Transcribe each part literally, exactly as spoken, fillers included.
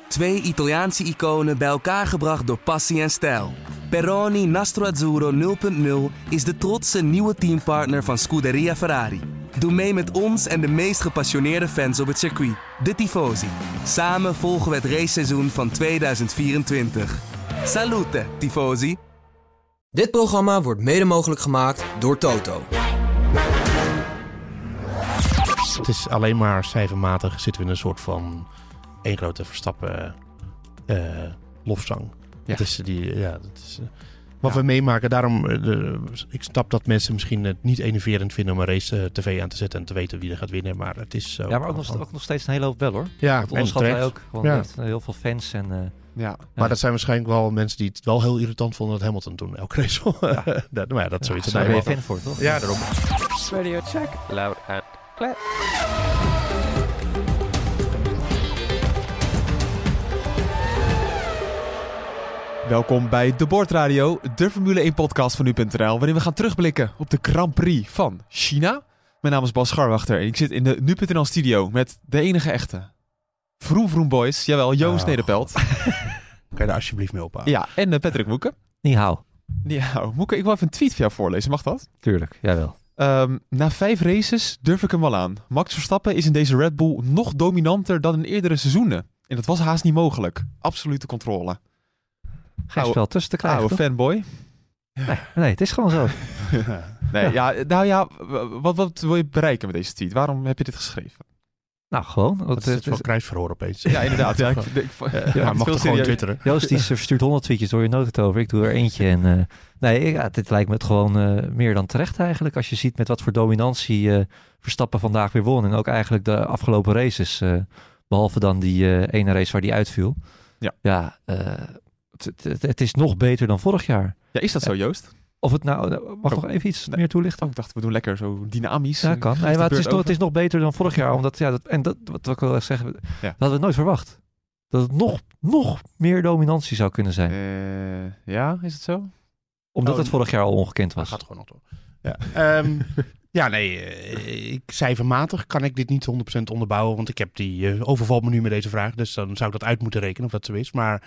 Twee Italiaanse iconen bij elkaar gebracht door passie en stijl. Peroni Nastro Azzurro nul punt nul is de trotse nieuwe teampartner van Scuderia Ferrari. Doe mee met ons en de meest gepassioneerde fans op het circuit, de Tifosi. Samen volgen we het raceseizoen van tweeduizend vierentwintig. Salute, Tifosi! Dit programma wordt mede mogelijk gemaakt door Toto. Het is alleen maar cijfermatig zitten we in een soort van één grote Verstappen uh, lofzang. Ja. Het is die, ja, dat is uh, wat ja. we meemaken. Daarom, uh, de, ik snap dat mensen misschien het niet enerverend vinden om een race uh, tv aan te zetten en te weten wie er gaat winnen. Maar het is zo. Ja, maar ook nog, ook nog steeds een hele hoop wel hoor. Ja, dat onderschatten wij ook. Gewoon ja. heel veel fans en. Uh, Ja, maar uh, dat zijn waarschijnlijk wel mensen die het wel heel irritant vonden dat Hamilton toen elke race ja. dat, maar ja, dat is zoiets. Ja, daar ben je fan voor, toch? Ja, daarom. Radio check. Loud and clear. Welkom bij De Bordradio, de Formule één podcast van nu punt n l, waarin we gaan terugblikken op de Grand Prix van China. Mijn naam is Bas Scharwachter en ik zit in de nu punt n l studio met de enige echte Vroom Vroom Boys, jawel, Joost oh, Nederpelt. Kan je daar alsjeblieft mee ophouden? Ja, en uh, Patrick Moeke. Niet hou. Niet hou. Moeke, ik wil even een tweet van jou voorlezen, mag dat? Tuurlijk, jawel. Um, na vijf races durf ik hem wel aan. Max Verstappen is in deze Red Bull nog dominanter dan in eerdere seizoenen. En dat was haast niet mogelijk. Absolute controle. Geen spel tussen te krijgen, oude toch? Fanboy. Nee, nee, het is gewoon zo. nee, ja, nou ja, wat, wat wil je bereiken met deze tweet? Waarom heb je dit geschreven? Nou, gewoon. Dat het, is het wel kruisverhoor opeens. Ja, inderdaad. Ja, ik, ik, ik, ja, ja, mag toch gewoon twitteren? Joost die verstuurt honderd tweetjes door je nood het over. Ik doe er eentje. En, uh, nee, ja, dit lijkt me het gewoon uh, meer dan terecht eigenlijk. Als je ziet met wat voor dominantie uh, Verstappen vandaag weer won. En ook eigenlijk de afgelopen races. Uh, behalve dan die uh, ene race waar die uitviel. Ja, ja uh, het, het, het is nog beter dan vorig jaar. Ja, is dat zo, Joost? Of het nou, mag oh, nog even iets nee. meer toelichten? Oh, ik dacht, we doen lekker zo dynamisch. Ja, kan. Nee, maar het is, nog, het is nog beter dan vorig jaar. Omdat, ja, dat, en dat, wat, wat ik wil zeggen, ja. dat hadden we nooit verwacht. Dat het nog, nog meer dominantie zou kunnen zijn. Uh, ja, is het zo? Omdat oh, het vorig jaar al ongekend was. Dat gaat gewoon nog door. Ja, um, ja nee, uh, ik, cijfermatig kan ik dit niet honderd procent onderbouwen. Want ik heb die, uh, overvalt me nu met deze vraag. Dus dan zou ik dat uit moeten rekenen of dat zo is. Maar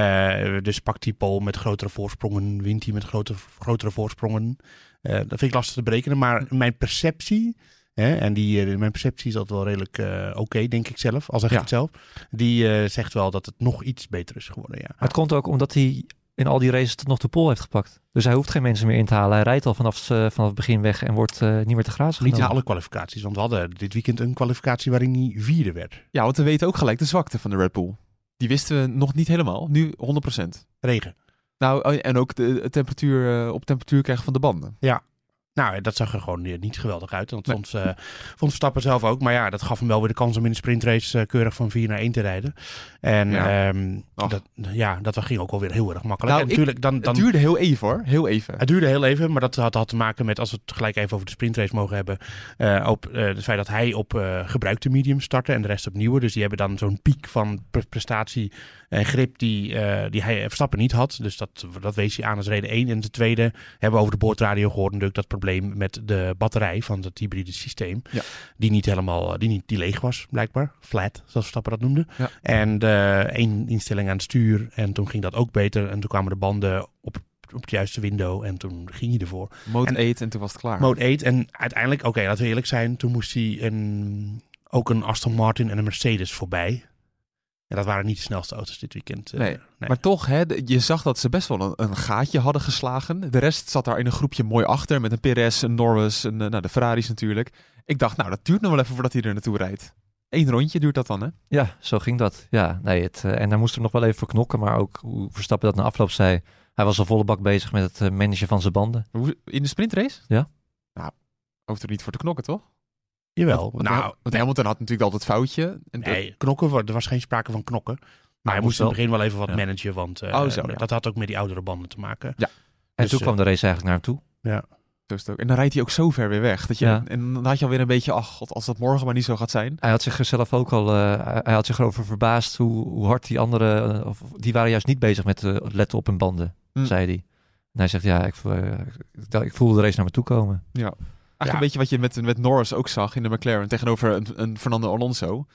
uh, dus pakt die pole met grotere voorsprongen, wint hij met grotere, grotere voorsprongen. Uh, dat vind ik lastig te berekenen. Maar mijn perceptie, hè, en die, uh, mijn perceptie is altijd wel redelijk uh, oké, okay, denk ik zelf. Al zeg ik ja. het zelf. Die uh, zegt wel dat het nog iets beter is geworden, ja. Het komt ook omdat hij in al die races tot nog de pole heeft gepakt. Dus hij hoeft geen mensen meer in te halen. Hij rijdt al vanaf, uh, vanaf het begin weg en wordt uh, niet meer te grazen genomen. Niet in alle kwalificaties, want we hadden dit weekend een kwalificatie waarin hij vierde werd. Ja, want we weten ook gelijk de zwakte van de Red Bull. Die wisten we nog niet helemaal, nu honderd procent. Regen. Nou, en ook de, de temperatuur, uh, op temperatuur krijgen van de banden. Ja. Nou, dat zag er gewoon niet geweldig uit. Dat vond, nee. uh, vond Verstappen zelf ook. Maar ja, dat gaf hem wel weer de kans om in de sprintrace uh, keurig van vier naar één te rijden. En ja, um, dat, ja, dat ging ook alweer heel erg makkelijk. Nou, en natuurlijk, dan, dan, het duurde heel even hoor, heel even. Het duurde heel even, maar dat had, had te maken met, als we het gelijk even over de sprintrace mogen hebben, uh, op uh, het feit dat hij op uh, gebruikte medium startte en de rest op nieuwe. Dus die hebben dan zo'n piek van pre- prestatie en grip die, uh, die hij Verstappen niet had. Dus dat, dat wees hij aan als reden één. En de tweede hebben we over de boordradio gehoord natuurlijk dat probleem met de batterij van het hybride systeem. Ja. Die niet helemaal, die, niet, die leeg was blijkbaar. Flat, zoals Verstappen dat noemde. Ja. En uh, één instelling aan het stuur. En toen ging dat ook beter. En toen kwamen de banden op op het juiste window en toen ging hij ervoor. Mode acht en toen was het klaar. Mode acht en uiteindelijk, oké, okay, laten we eerlijk zijn, toen moest hij een, ook een Aston Martin en een Mercedes voorbij. En dat waren niet de snelste auto's dit weekend. Nee, uh, nee. Maar toch, hè, je zag dat ze best wel een, een gaatje hadden geslagen. De rest zat daar in een groepje mooi achter met een Perez, een Norris, en nou, de Ferraris natuurlijk. Ik dacht, nou, dat duurt nog wel even voordat hij er naartoe rijdt. Eén rondje duurt dat dan, hè? Ja, zo ging dat. Ja, nee, het, uh, en daar moest er nog wel even voor knokken, maar ook hoe Verstappen dat na afloop zei. Hij was al volle bak bezig met het uh, managen van zijn banden. In de sprintrace? Ja. Nou, hoeft er niet voor te knokken, toch? Jawel. Want, nou, want Hamilton had natuurlijk altijd het foutje. En nee, knokken, er was geen sprake van knokken. Maar nou, hij moest in het begin wel even wat ja. managen, want uh, oh, zo, ja. dat had ook met die oudere banden te maken. Ja. En dus, toen uh, kwam de race eigenlijk naar hem toe. Ja. Dus ook. En dan rijdt hij ook zo ver weer weg. Dat je, ja. En dan had je alweer een beetje, ach god, als dat morgen maar niet zo gaat zijn. Hij had zich zelf ook al, uh, hij had zich erover verbaasd hoe, hoe hard die anderen, uh, of, die waren juist niet bezig met uh, letten op hun banden, mm. zei hij. En hij zegt, ja, ik, uh, ik voelde de race naar me toe komen. Ja. Eigenlijk ja. een beetje wat je met, met Norris ook zag in de McLaren tegenover een, een Fernando Alonso.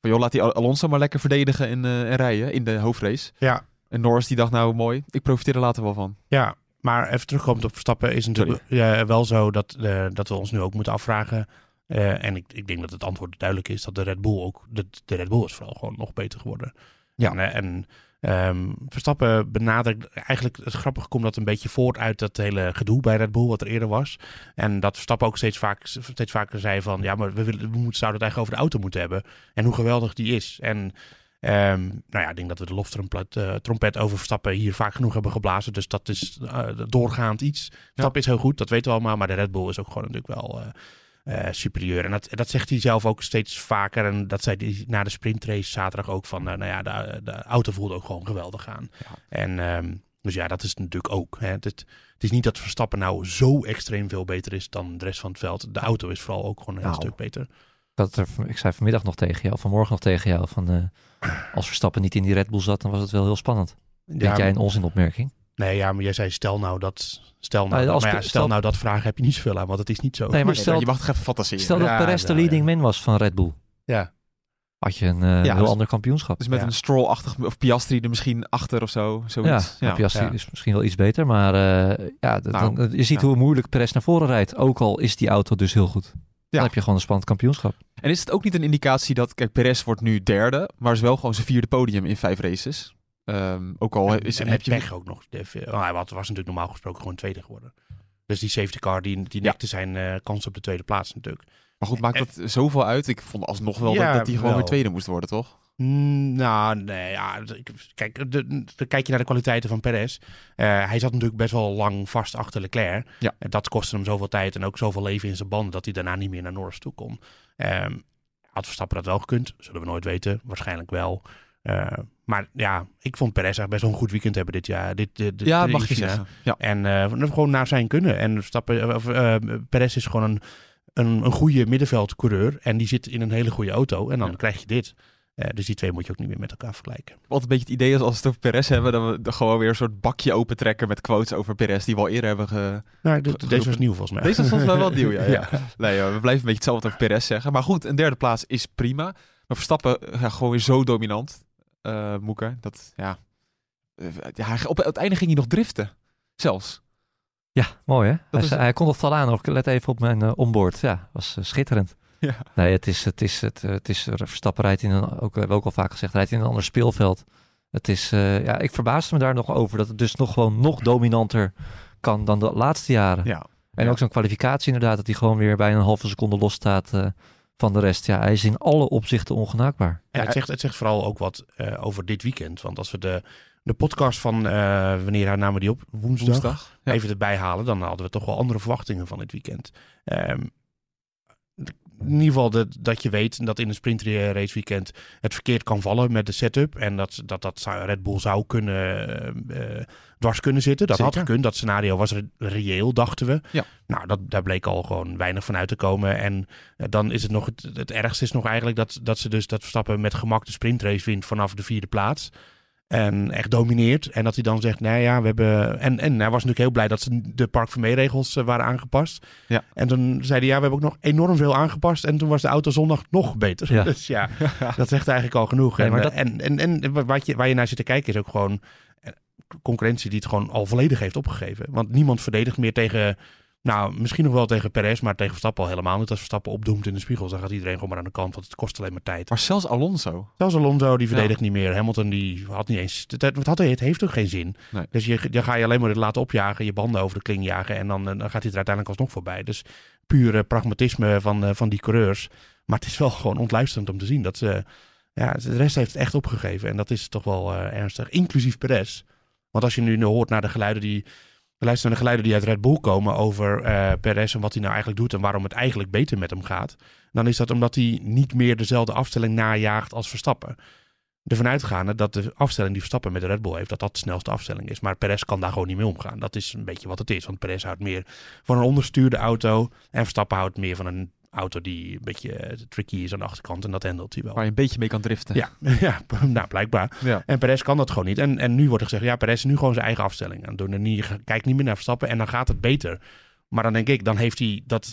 Van, joh, laat die Alonso maar lekker verdedigen en, uh, en rijden in de hoofdrace. Ja. En Norris die dacht, nou mooi, ik profiteer er later wel van. Ja, maar even terugkomend op Verstappen is natuurlijk uh, wel zo dat, uh, dat we ons nu ook moeten afvragen. Uh, en ik, ik denk dat het antwoord duidelijk is dat de Red Bull ook, de, de Red Bull is vooral gewoon nog beter geworden. Ja. En, uh, en um, Verstappen benadrukt, eigenlijk het grappige komt dat een beetje voort uit dat hele gedoe bij Red Bull wat er eerder was. En dat Verstappen ook steeds, vaak, steeds vaker zei van, ja, maar we, willen, we moeten, zouden het eigenlijk over de auto moeten hebben. En hoe geweldig die is. En Um, nou ja, ik denk dat we de loftrompet uh, trompet over Verstappen hier vaak genoeg hebben geblazen. Dus dat is uh, doorgaand iets. Verstappen ja. is heel goed, dat weten we allemaal. Maar de Red Bull is ook gewoon natuurlijk wel uh, uh, superieur. En dat, dat zegt hij zelf ook steeds vaker. En dat zei hij na de sprintrace zaterdag ook van... Uh, nou ja, de, de auto voelde ook gewoon geweldig aan. Ja. En um, dus ja, dat is natuurlijk ook. Hè. Het, het is niet dat Verstappen nou zo extreem veel beter is dan de rest van het veld. De auto is vooral ook gewoon een heel nou. stuk beter. Dat er, ik zei vanmiddag nog tegen jou, vanmorgen nog tegen jou, van uh, als Verstappen niet in die Red Bull zat, dan was het wel heel spannend. Denk ja, jij een onzinopmerking? Nee, ja, maar jij zei stel nou dat, stel nou, nou, maar ja, stel, stel nou dat vragen heb je niet zoveel aan, want het is niet zo. Nee, maar stel, je mag toch even fantaseren. Stel dat ja, Perez de leading man was van Red Bull. Ja. Had je een uh, ja, heel dus, ander kampioenschap. Dus met ja. een Stroll-achtig, of Piastri er misschien achter of zo. Zoiets. Ja, ja. Piastri ja. is misschien wel iets beter, maar uh, ja, d- nou, dan, je ziet ja. hoe moeilijk Perez naar voren rijdt. Ook al is die auto dus heel goed. Dan Ja. heb je gewoon een spannend kampioenschap. En is het ook niet een indicatie dat... Kijk, Perez wordt nu derde, maar is wel gewoon zijn vierde podium in vijf races. Um, ook al en, is en heb je pech ook nog. Oh, hij was natuurlijk normaal gesproken gewoon tweede geworden. Dus die safety car, die, die nekte ja. zijn uh, kans op de tweede plaats natuurlijk. Maar goed, maakt dat en, zoveel uit? Ik vond alsnog wel ja, dat, dat hij gewoon wel. weer tweede moest worden, toch? Mm, nou, nee, ja. Kijk, dan kijk je naar de kwaliteiten van Perez. Uh, hij zat natuurlijk best wel lang vast achter Leclerc. Ja. En dat kostte hem zoveel tijd en ook zoveel leven in zijn banden dat hij daarna niet meer naar Norris toe kon. Um, had Verstappen dat wel gekund? Zullen we nooit weten. Waarschijnlijk wel. Uh, maar ja, ik vond Perez echt best wel een goed weekend hebben dit jaar. Dit, dit, dit, ja, dit mag je zeggen. Ja. En uh, gewoon naar zijn kunnen. En Verstappen, of, uh, Perez is gewoon een, een, een goede middenveldcoureur. En die zit in een hele goede auto. En dan ja. krijg je dit. Uh, dus die twee moet je ook niet meer met elkaar vergelijken. Wat een beetje het idee is als we het over Perez hebben, dat we gewoon weer een soort bakje opentrekken met quotes over Perez die we al eerder hebben ge... Nou, de, de, deze was nieuw volgens mij. Deze was volgens mij wel nieuw, ja. ja. ja. Nee, joh, we blijven een beetje hetzelfde over Perez zeggen. Maar goed, een derde plaats is prima. Maar Verstappen ja, gewoon weer zo dominant. Uh, Moeker, dat ja... Uh, ja op, op het einde ging hij nog driften. Zelfs. Ja, mooi hè? Hij, is... hij kon nog tal aan. Let even op mijn uh, onboard. Ja, was uh, schitterend. Ja. Nee, het is, het is, het, het is Verstappen rijdt in een, ook, we hebben ook al vaak gezegd, rijdt in een ander speelveld. Het is, uh, ja, ik verbaasde me daar nog over dat het dus nog gewoon nog dominanter kan dan de laatste jaren. Ja. En ja. ook zo'n kwalificatie inderdaad, dat hij gewoon weer bijna een halve seconde los staat uh, van de rest. Ja, hij is in alle opzichten ongenaakbaar. En het zegt, het zegt vooral ook wat uh, over dit weekend. Want als we de, de podcast van, uh, wanneer namen die op? Woensdag. Woensdag ja. Even erbij halen, dan hadden we toch wel andere verwachtingen van dit weekend. Um, In ieder geval de, dat je weet dat in een sprintrace weekend het verkeerd kan vallen met de setup. En dat dat, dat Red Bull zou kunnen uh, dwars kunnen zitten. Dat Zeker. had gekund. Dat scenario was re- reëel, dachten we. Ja. Nou, dat, daar bleek al gewoon weinig van uit te komen. En uh, dan is het nog het, het ergste is nog eigenlijk dat, dat ze dus dat Verstappen met gemak de sprintrace wint vanaf de vierde plaats. En echt domineert. En dat hij dan zegt, nou ja, we hebben... En, en hij was natuurlijk heel blij dat ze de Park Vermeer-regels uh, waren aangepast. Ja. En toen zei hij, ja, we hebben ook nog enorm veel aangepast. En toen was de auto zondag nog beter. Ja. Dus ja, dat zegt eigenlijk al genoeg. Nee, en, maar dat... en, en, en wat je, waar je naar zit te kijken is ook gewoon concurrentie die het gewoon al volledig heeft opgegeven. Want niemand verdedigt meer tegen... Nou, misschien nog wel tegen Perez, maar tegen Verstappen al helemaal niet. Als Verstappen opdoemt in de spiegels, dan gaat iedereen gewoon maar aan de kant, want het kost alleen maar tijd. Maar zelfs Alonso. Zelfs Alonso, die verdedigt ja. niet meer. Hamilton, die had niet eens... Het, het, had, het heeft ook geen zin. Nee. Dus je, dan ga je alleen maar het laten opjagen, je banden over de kling jagen en dan, dan gaat hij er uiteindelijk alsnog voorbij. Dus pure pragmatisme van, van die coureurs. Maar het is wel gewoon ontluisterend om te zien dat ze... Ja, de rest heeft het echt opgegeven en dat is toch wel uh, ernstig. Inclusief Perez. Want als je nu hoort naar de geluiden die... Luister naar de geluiden die uit Red Bull komen over uh, Perez en wat hij nou eigenlijk doet en waarom het eigenlijk beter met hem gaat. Dan is dat omdat hij niet meer dezelfde afstelling najaagt als Verstappen. Ervan uitgaande dat de afstelling die Verstappen met de Red Bull heeft, dat dat de snelste afstelling is. Maar Perez kan daar gewoon niet mee omgaan. Dat is een beetje wat het is. Want Perez houdt meer van een onderstuurde auto en Verstappen houdt meer van een auto die een beetje tricky is aan de achterkant en dat handelt hij wel. Waar je een beetje mee kan driften. Ja, ja nou blijkbaar. Ja. En Perez kan dat gewoon niet. En, en nu wordt er gezegd, ja, Perez is nu gewoon zijn eigen afstelling aan het doen. En die kijkt niet meer naar Verstappen en dan gaat het beter. Maar dan denk ik, dan heeft hij dat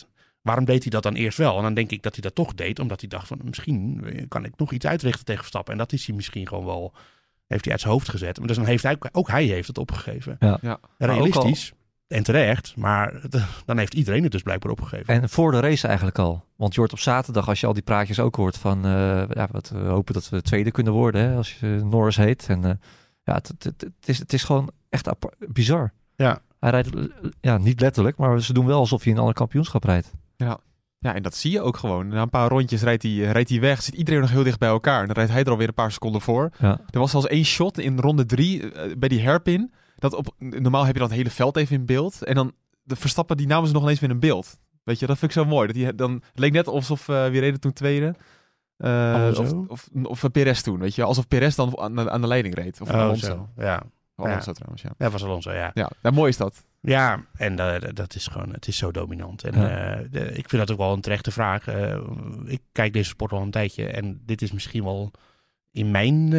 waarom deed hij dat dan eerst wel? En dan denk ik dat hij dat toch deed, omdat hij dacht van misschien kan ik nog iets uitrichten tegen Verstappen. En dat is hij misschien gewoon wel, heeft hij uit zijn hoofd gezet. Maar dus dan heeft hij, ook hij heeft het opgegeven. Ja. Ja. Realistisch en terecht, maar het, dan heeft iedereen het dus blijkbaar opgegeven. En voor de race eigenlijk al. Want je hoort op zaterdag, als je al die praatjes ook hoort van... Uh, ja, wat, we hopen dat we tweede kunnen worden, hè, als je Norris heet. En uh, ja, het, het, het, het, is, het is gewoon echt apart, bizar. Ja. Hij rijdt, ja, niet letterlijk, maar ze doen wel alsof hij een ander kampioenschap rijdt. Ja. Ja, en dat zie je ook gewoon. Na een paar rondjes rijdt hij, rijdt hij weg, zit iedereen nog heel dicht bij elkaar. En dan rijdt hij er alweer een paar seconden voor. Ja. Er was zelfs één shot in ronde drie, uh, bij die hairpin. Dat op, normaal heb je dan het hele veld even in beeld. En dan de Verstappen, die namen ze nog ineens weer in beeld. Weet je, dat vind ik zo mooi. Dat die, dan, het leek net alsof, uh, wie reden toen tweede? Uh, of, of, of Perez toen, weet je. Alsof Perez dan aan de, aan de leiding reed. Of oh, Alonso. zo. Ja. Alonso ja. trouwens, ja. Ja, was Alonso, ja. Ja, ja, mooi is dat. Ja, en uh, dat is gewoon, het is zo dominant. En Ja. uh, de, ik vind dat ook wel een terechte vraag. Uh, ik kijk deze sport al een tijdje en dit is misschien wel in mijn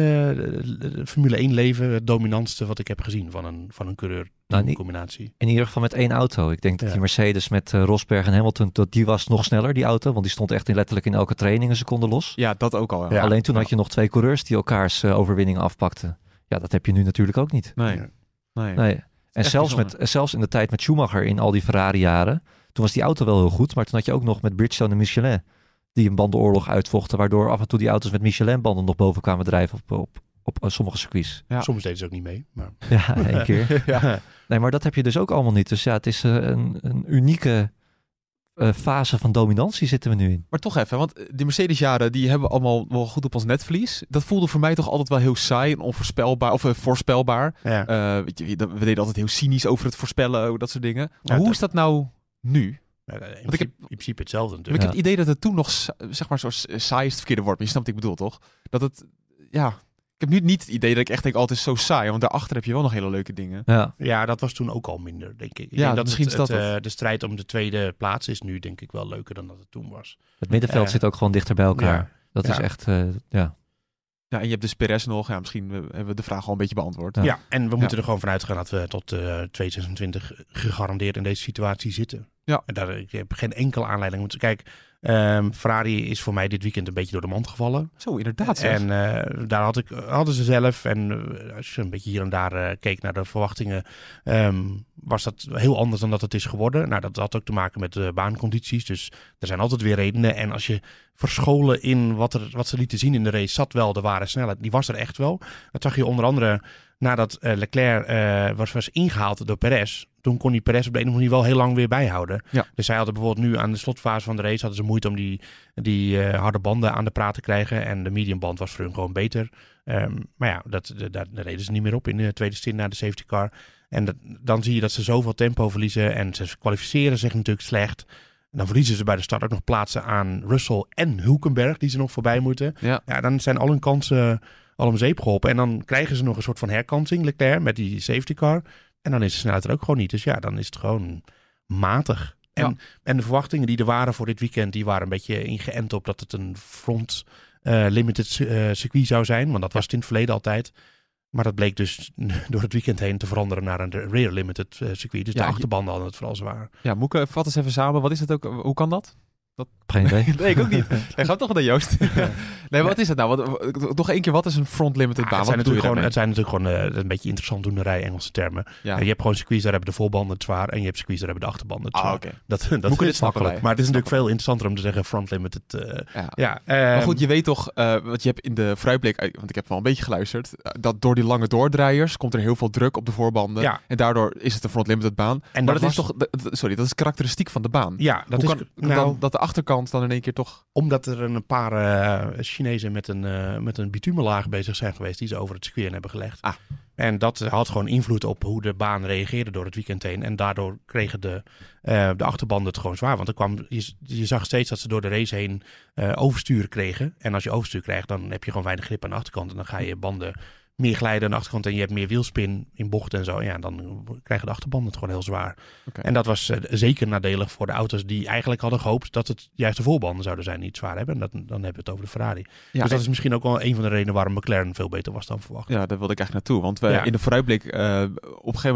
uh, Formule één leven het dominantste wat ik heb gezien van een, van een coureur Nou, niet- combinatie. In ieder geval met één auto. Ik denk dat Ja. die Mercedes met uh, Rosberg en Hamilton, dat die was nog sneller, die auto. Want die stond echt in, letterlijk in elke training een seconde los. Ja, dat ook al. Ja. Ja. Alleen toen Ja. had je nog twee coureurs die elkaars uh, overwinningen afpakten. Ja, dat heb je nu natuurlijk ook niet. Nee. Ja. nee. Nee. En echt zelfs, bijzonder. met, zelfs in de tijd met Schumacher in al die Ferrari-jaren, toen was die auto wel heel goed. Maar toen had je ook nog met Bridgestone en Michelin die een bandenoorlog uitvochten, waardoor af en toe die auto's met Michelin-banden nog boven kwamen drijven op, op, op, uh, sommige circuits. Ja. Soms deden ze ook niet mee. Maar... Ja, één keer. ja. Nee, maar dat heb je dus ook allemaal niet. Dus ja, het is uh, een, een unieke uh, fase van dominantie zitten we nu in. Maar toch even, want die Mercedes-jaren die hebben we allemaal wel goed op ons netvlies. Dat voelde voor mij toch altijd wel heel saai en onvoorspelbaar, of uh, voorspelbaar. Ja. Uh, weet je, we deden altijd heel cynisch over het voorspellen, dat soort dingen. Maar Ja, hoe dat- is dat nou nu? Ja, in, ik heb- principe, in principe hetzelfde Ik natuurlijk. heb het idee dat het toen nog, sa- zeg maar, zo saai is het verkeerde woord, maar je snapt wat ik bedoel, toch? Dat het, ja, ik heb nu niet het idee dat ik echt denk, oh, het is zo saai, want daarachter heb je wel nog hele leuke dingen. Ja, Ja, dat was toen ook al minder, denk ik. Ik Ja, denk dat misschien het, is dat het, het. uh, de strijd om de tweede plaats is nu denk ik wel leuker dan dat het toen was. het middenveld Uh, zit ook gewoon dichter bij elkaar. ja. Dat Ja. is echt, uh, ja. Ja, en je hebt dus Perez nog, ja, misschien uh, hebben we de vraag al een beetje beantwoord. Ja. Ja, en we moeten er gewoon vanuit gaan dat we tot uh, tweeduizend zesentwintig gegarandeerd in deze situatie zitten. Ja. En daar, ik heb geen enkele aanleiding om te kijken. Um, Ferrari is voor mij dit weekend een beetje door de mand gevallen. Zo, inderdaad. Zeg. En uh, daar had ik, hadden ze zelf, en uh, als je een beetje hier en daar uh, keek naar de verwachtingen, um, was dat heel anders dan dat het is geworden. Nou, dat had ook te maken met de baancondities. Dus er zijn altijd weer redenen. En als je verscholen in wat, er, wat ze lieten zien in de race, zat wel de ware snelheid. Die was er echt wel. Dat zag je onder andere nadat uh, Leclerc uh, was, was ingehaald door Perez. Toen kon die Perez op de een of andere manier wel heel lang weer bijhouden. Ja. Dus zij hadden bijvoorbeeld nu aan de slotfase van de race hadden ze moeite om die, die uh, harde banden aan de praat te krijgen. En de mediumband was voor hun gewoon beter. Um, maar ja, dat, de, daar reden ze niet meer op in de tweede stint na de safety car. En dat, dan zie je dat ze zoveel tempo verliezen. En ze kwalificeren zich natuurlijk slecht. En dan verliezen ze bij de start ook nog plaatsen aan Russell en Hülkenberg, die ze nog voorbij moeten. Ja. Ja, dan zijn al hun kansen al om zeep geholpen. En dan krijgen ze nog een soort van herkansing, Leclerc, met die safety car. En dan is de snelheid er ook gewoon niet. Dus ja, dan is het gewoon matig. En, Ja. en de verwachtingen die er waren voor dit weekend, die waren een beetje ingeënt op dat het een front uh, limited uh, circuit zou zijn. Want dat was het in het verleden altijd. Maar dat bleek dus door het weekend heen te veranderen naar een rear limited uh, circuit. Dus Ja, de je- achterbanden hadden het vooral zwaar. Ja, Moeke, vat eens even samen. Wat is het ook? Hoe kan dat? Geen idee. Nee, ik ook niet. Nee, ga toch naar Joost. Nee, wat is het nou? Wat, nog één keer, wat is een front limited Ah, baan? het, zijn Wat bedoel natuurlijk je gewoon, het daarmee? zijn natuurlijk gewoon uh, een beetje interessant doenerij, Engelse termen. Ja. Uh, je hebt gewoon circuits, daar hebben de voorbanden het zwaar. En je hebt circuits, daar hebben de achterbanden het Ah, zwaar. oké. Dat, dat Moet ik is dit snappen makkelijk. wij? Maar het is natuurlijk Snappen. veel interessanter om te zeggen front limited. Uh, Ja. ja, Maar um, goed, je weet toch, uh, want je hebt in de vooruitblik, want ik heb wel een beetje geluisterd, uh, dat door die lange doordraaiers komt er heel veel druk op de voorbanden. Ja. En daardoor is het een front limited baan. En maar dat dat, is was- toch, dat- dat- sorry, dat is karakteristiek van de baan. Ja, dat Hoe is kan nou, dan, dat de achterkant dan in één keer toch... omdat er een paar uh, Chinezen met een, uh, met een bitumenlaag bezig zijn geweest die ze over het circuit hebben gelegd. Ah. En dat had gewoon invloed op hoe de baan reageerde door het weekend heen. En daardoor kregen de, uh, de achterbanden het gewoon zwaar. Want er kwam, je, je zag steeds dat ze door de race heen uh, overstuur kregen. En als je overstuur krijgt, dan heb je gewoon weinig grip aan de achterkant. En dan ga je banden meer glijden aan de achterkant en je hebt meer wielspin in bochten en zo. Ja, dan krijgen de achterbanden het gewoon heel zwaar. Okay. En dat was uh, zeker nadelig voor de auto's die eigenlijk hadden gehoopt dat het juist de voorbanden zouden zijn die het zwaar hebben. En dat, dan hebben we het over de Ferrari. Ja, dus dat is misschien ook wel een van de redenen waarom McLaren veel beter was dan verwacht. Ja, daar wilde ik eigenlijk naartoe. Want we Ja. in de vooruitblik, uh, op een gegeven moment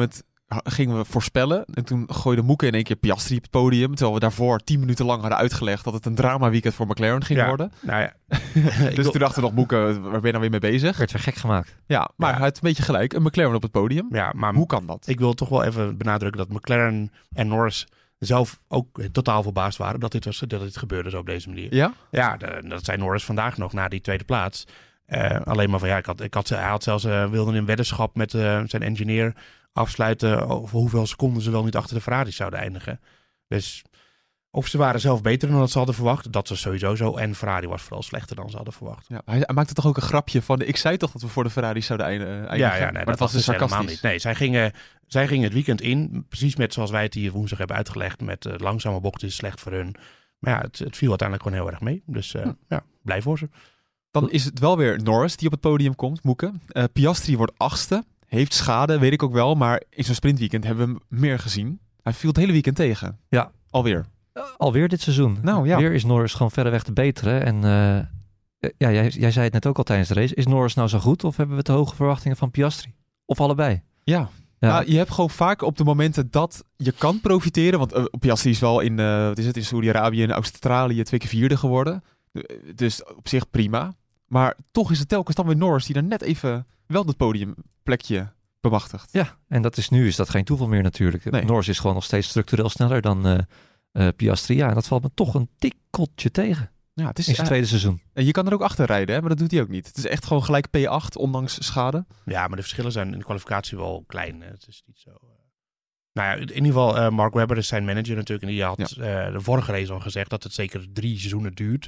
gingen we voorspellen. En toen gooide Moeke in één keer Piastri op het podium. Terwijl we daarvoor tien minuten lang hadden uitgelegd dat het een drama weekend voor McLaren ging Ja, worden. Nou ja. Dus wil... toen dachten we nog, Moeke, waar ben je nou weer mee bezig? Werd weer gek gemaakt. Ja, maar ja. hij had een beetje gelijk. Een McLaren op het podium. Ja, maar hoe kan dat? Ik wil toch wel even benadrukken dat McLaren en Norris zelf ook totaal verbaasd waren dat dit, was, dat dit gebeurde zo op deze manier. Ja? Ja, de, dat zei Norris vandaag nog na die tweede plaats. Uh, alleen maar van ja, ik had, ik had, hij had zelfs uh, wilde een weddenschap met uh, zijn engineer afsluiten over hoeveel seconden ze wel niet achter de Ferraris zouden eindigen. Dus of ze waren zelf beter dan dat ze hadden verwacht, dat was sowieso zo. En Ferrari was vooral slechter dan ze hadden verwacht. Ja, hij, hij maakte toch ook een grapje van, ik zei toch dat we voor de Ferraris zouden eindigen? Ja, ja nee, maar dat was dus sarcastisch. Helemaal niet. Nee, zij gingen, zij gingen het weekend in, precies met zoals wij het hier woensdag hebben uitgelegd, met uh, langzame bochten is slecht voor hun. Maar ja, het, het viel uiteindelijk gewoon heel erg mee. Dus uh, hm. ja, blij voor ze. Dan is het wel weer Norris die op het podium komt, Moeke. Uh, Piastri wordt achtste, heeft schade, weet ik ook wel. Maar in zo'n sprintweekend hebben we hem meer gezien. Hij viel het hele weekend tegen. Ja. Alweer. Uh, alweer dit seizoen. Nou, ja. Weer is Norris gewoon verreweg de betere. En uh, ja, jij, jij zei het net ook al tijdens de race. Is Norris nou zo goed of hebben we te hoge verwachtingen van Piastri? Of allebei? Ja. Ja. Nou, je hebt gewoon vaak op de momenten dat je kan profiteren. Want uh, Piastri is wel in, uh, wat is het, in Saudi-Arabië en Australië twee keer vierde geworden. Dus op zich prima. Maar toch is het telkens dan weer Norris die dan net even wel dat podiumplekje bemachtigt. Ja, en dat is nu is dat geen toeval meer natuurlijk. Nee. Norris is gewoon nog steeds structureel sneller dan uh, uh, Piastri. Ja, en dat valt me toch een tikkeltje tegen. Ja, het is in zijn uh, tweede seizoen. Je kan er ook achter rijden, hè, maar dat doet hij ook niet. Het is echt gewoon gelijk P acht, ondanks schade. Ja, maar de verschillen zijn in de kwalificatie wel klein. Het is niet zo... Uh... Nou ja, in ieder geval, uh, Mark Webber is zijn manager natuurlijk. En die had ja. uh, de vorige race al gezegd dat het zeker drie seizoenen duurt.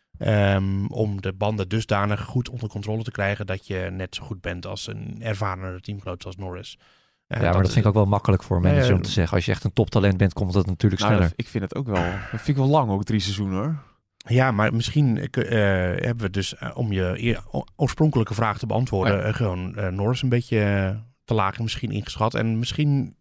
Um, om de banden dusdanig goed onder controle te krijgen dat je net zo goed bent als een ervaren teamgenoot zoals Norris. Uh, ja, maar dat, dat vind ik ook wel makkelijk voor een manager uh, om te zeggen. Als je echt een toptalent bent, komt dat natuurlijk nou, sneller. Ik vind het ook wel, dat vind ik wel lang ook, drie seizoenen hoor. Ja, maar misschien uh, hebben we dus, uh, om je eer, oorspronkelijke vraag te beantwoorden, ja. uh, gewoon uh, Norris een beetje uh, te laag misschien ingeschat. En misschien,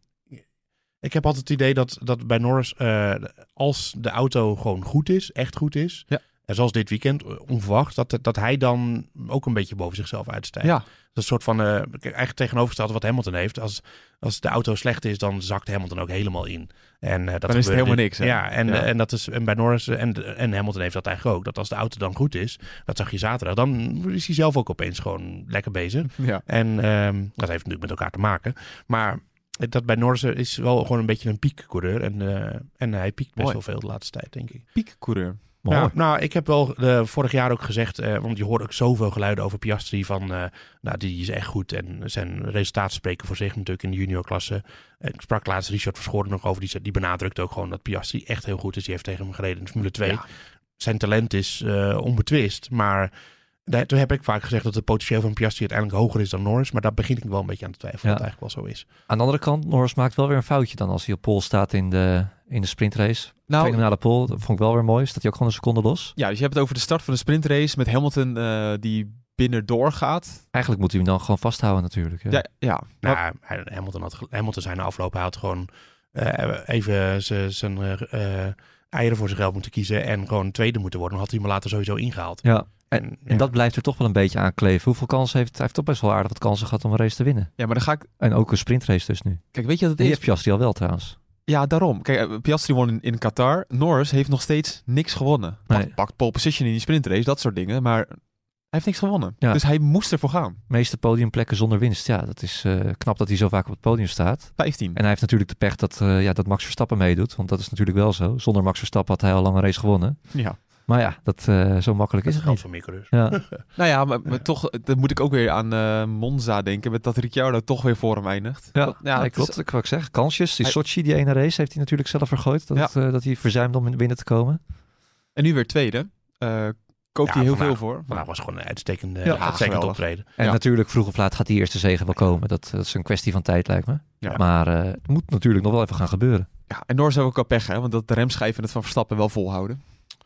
ik heb altijd het idee dat, dat bij Norris, uh, als de auto gewoon goed is, echt goed is... Ja. En zoals dit weekend, onverwacht, dat, dat hij dan ook een beetje boven zichzelf uitstijgt. Ja. Dat is een soort van, uh, eigenlijk tegenovergestelde wat Hamilton heeft. Als, als de auto slecht is, dan zakt Hamilton ook helemaal in. En, uh, dat dan is het helemaal niks. Hè? Ja, en, ja. Uh, en, dat is, en bij Norris en, en Hamilton heeft dat eigenlijk ook. Dat als de auto dan goed is, dat zag je zaterdag, dan is hij zelf ook opeens gewoon lekker bezig. Ja. En um, dat heeft natuurlijk met elkaar te maken. Maar dat bij Norris is wel gewoon een beetje een piekcoureur. En, uh, en hij piekt best Mooi. wel veel de laatste tijd, denk ik. Piekcoureur. Ja, nou, ik heb wel uh, vorig jaar ook gezegd, uh, want je hoort ook zoveel geluiden over Piastri van, uh, nou, die is echt goed en zijn resultaten spreken voor zich natuurlijk in de juniorklasse. Uh, ik sprak laatst Richard Verschoren nog over, die, die benadrukt ook gewoon dat Piastri echt heel goed is. Die heeft tegen hem gereden in de Formule twee. Ja. Zijn talent is uh, onbetwist, maar daar, toen heb ik vaak gezegd dat het potentieel van Piastri uiteindelijk hoger is dan Norris, maar daar begin ik wel een beetje aan te twijfelen ja. dat het eigenlijk wel zo is. Aan de andere kant, Norris maakt wel weer een foutje dan als hij op pole staat in de, in de sprintrace. Nou, fenomenale pole, dat vond ik wel weer mooi. Staat hij ook gewoon een seconde los. Ja, dus je hebt het over de start van de sprintrace met Hamilton uh, die binnendoor gaat. Eigenlijk moet hij hem dan gewoon vasthouden natuurlijk. Ja, ja. ja. Nou, Hamilton, had, Hamilton zei na afloop, hij had gewoon uh, even zijn uh, eieren voor zich geld moeten kiezen en gewoon tweede moeten worden. Dan had hij hem later sowieso ingehaald. Ja. En, en, ja. en dat blijft er toch wel een beetje aan kleven. Hoeveel kansen heeft hij? heeft toch best wel aardig wat kansen gehad om een race te winnen. Ja, maar dan ga ik... En ook een sprintrace dus nu. Kijk, weet je wat het die is? heeft Piastri al wel trouwens. Ja, daarom. Kijk, Piastri won in, in Qatar. Norris heeft nog steeds niks gewonnen. Nee. Pakt, pakt pole position in die sprintrace, dat soort dingen. Maar hij heeft niks gewonnen. Ja. Dus hij moest ervoor gaan. De meeste podiumplekken zonder winst. Ja, dat is uh, knap dat hij zo vaak op het podium staat. vijftien. En hij heeft natuurlijk de pech dat, uh, ja, dat Max Verstappen meedoet. Want dat is natuurlijk wel zo. Zonder Max Verstappen had hij al lang een race gewonnen. Ja. Maar ja, dat, uh, zo makkelijk dat is het niet. Van Mikker ja. nou ja, maar, maar toch dan moet ik ook weer aan uh, Monza denken. Met dat Ricciardo toch weer voor hem eindigt. Ja, dat, ja, ja klopt. Is... Ik wou zeggen, kansjes. Die hij... Sochi, die ene race, heeft hij natuurlijk zelf vergooid. Dat, ja. uh, dat hij verzuimde om binnen te komen. En nu weer tweede. Uh, koopt ja, hij heel vandaag, veel voor. Vandaag was gewoon een uitstekende, ja, uitstekende optreden. En ja. natuurlijk vroeg of laat gaat die eerste zege wel komen. Dat, dat is een kwestie van tijd, lijkt me. Ja. Maar uh, het moet natuurlijk nog wel even gaan gebeuren. Ja, en Norris heeft ook al pech, hè? Want dat de remschijven het van Verstappen wel volhouden.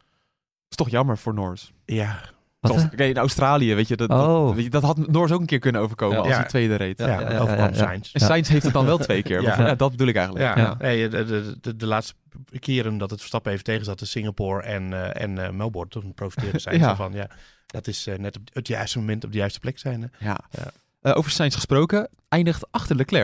Is toch jammer voor Norris. Ja. Zoals, kijk, in Australië, weet je dat, oh. dat, weet je, dat had Norris ook een keer kunnen overkomen ja. als hij tweede reed. Ja, ja, ja, ja, ja, ja. Sainz. En Sainz heeft het dan wel twee keer. Maar ja. Ja, dat bedoel ik eigenlijk. Ja. Ja. Nee, de, de, de, de laatste keren dat het Verstappen even tegen zat, in Singapore en, uh, en uh, Melbourne, toen profiteerde Sainz ja. ervan. Ja, dat is uh, net op het juiste moment op de juiste plek zijn. Hè? Ja. Ja. Uh, over Sainz gesproken, eindigt achter Leclerc.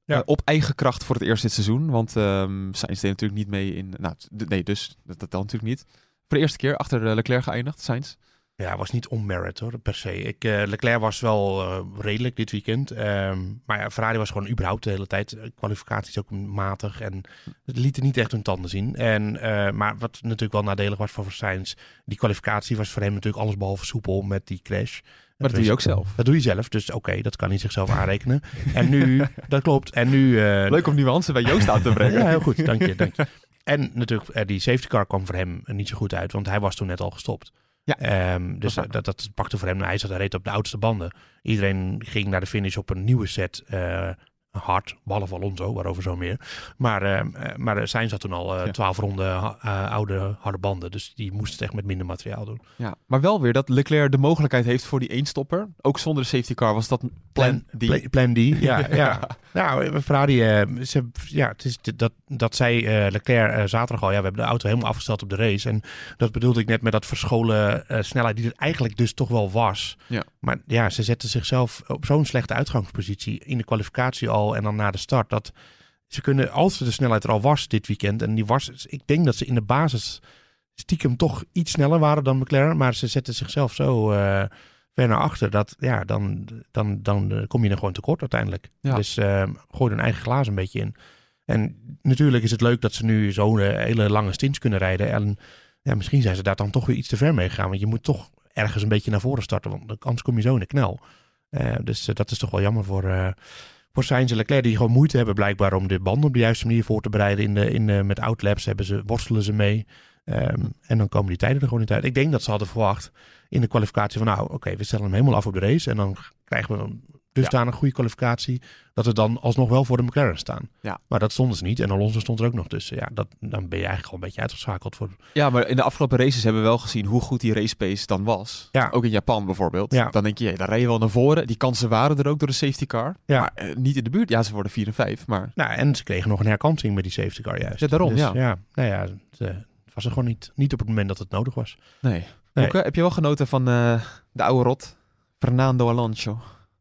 Ja. Uh, op eigen kracht voor het eerst dit seizoen. Want um, Sainz deed natuurlijk niet mee in... Nou, d- nee, dus dat, dat telt natuurlijk niet. Voor de eerste keer achter uh, Leclerc geëindigd, Sainz. Ja, was niet onmerit hoor, per se. Ik, uh, Leclerc was wel uh, redelijk dit weekend. Um, maar ja, Ferrari was gewoon überhaupt de hele tijd. Kwalificaties ook matig. En het liet er niet echt hun tanden zien. En, uh, maar wat natuurlijk wel nadelig was voor Sainz. Die kwalificatie was voor hem natuurlijk allesbehalve soepel met die crash. Maar dat doe je ook zelf. Dat doe je zelf, dus oké, okay, dat kan hij zichzelf aanrekenen. En nu, dat klopt. En nu, uh, Leuk om nuance bij Joost aan te brengen. Ja, heel goed, dank je, dank je. En natuurlijk, uh, die safety car kwam voor hem niet zo goed uit, want hij was toen net al gestopt. Ja, um, dus dat, dat, dat pakte voor hem, nou, hij zat reed op de oudste banden. Iedereen ging naar de finish op een nieuwe set uh, hard, behalve Alonso, waarover zo meer. Maar, uh, maar Sainz had toen al uh, twaalf ja. ronden uh, oude harde banden, dus die moest het echt met minder materiaal doen. Ja, maar wel weer dat Leclerc de mogelijkheid heeft voor die eenstopper. Ook zonder de safety car was dat plan D. Plan, plan D, ja. ja. ja. Nou, Ferrari, uh, ze, ja, het is dat, dat zei uh, Leclerc uh, zaterdag al, ja, we hebben de auto helemaal afgesteld op de race. En dat bedoelde ik net met dat verscholen uh, snelheid die er eigenlijk dus toch wel was. Ja. Maar ja, ze zetten zichzelf op zo'n slechte uitgangspositie in de kwalificatie al en dan na de start. Dat ze kunnen, als de snelheid er al was dit weekend, en die was, ik denk dat ze in de basis stiekem toch iets sneller waren dan McLaren, maar ze zetten zichzelf zo uh, ver naar achter, dat ja, dan, dan, dan kom je er gewoon tekort uiteindelijk. Ja. Dus uh, gooi hun eigen glaas een beetje in. En natuurlijk is het leuk dat ze nu zo'n uh, hele lange stints kunnen rijden. En ja, misschien zijn ze daar dan toch weer iets te ver mee gegaan. Want je moet toch ergens een beetje naar voren starten, want anders kom je zo in de knel. Uh, dus uh, dat is toch wel jammer voor, uh, voor Sainz en Leclerc, die gewoon moeite hebben blijkbaar om de banden op de juiste manier voor te bereiden. In de, in de, met outlaps hebben ze, worstelen ze mee. Um, en dan komen die tijden er gewoon niet uit. Ik denk dat ze hadden verwacht in de kwalificatie van nou, oké, okay, we stellen hem helemaal af op de race. En dan krijgen we dus daar een goede kwalificatie, dat we dan alsnog wel voor de McLaren staan. Ja. Maar dat stonden ze niet. En Alonso stond er ook nog tussen. Ja, dat, dan ben je eigenlijk al een beetje uitgeschakeld voor. Ja, maar in de afgelopen races hebben we wel gezien hoe goed die race pace dan was. Ja. Ook in Japan bijvoorbeeld. Ja. Dan denk je, hey, daar rijden we wel naar voren. Die kansen waren er ook door de safety car. Ja. Maar uh, niet in de buurt. Ja, ze worden vier en vijf. Maar... Nou, en ze kregen nog een herkansing met die safety car juist. Ja, daarom. Dus, ja. ja, nou ja, het, uh, het was er gewoon niet, niet op het moment dat het nodig was. Nee. nee. Ook, uh, heb je wel genoten van uh, de oude rot? Fernando Alonso.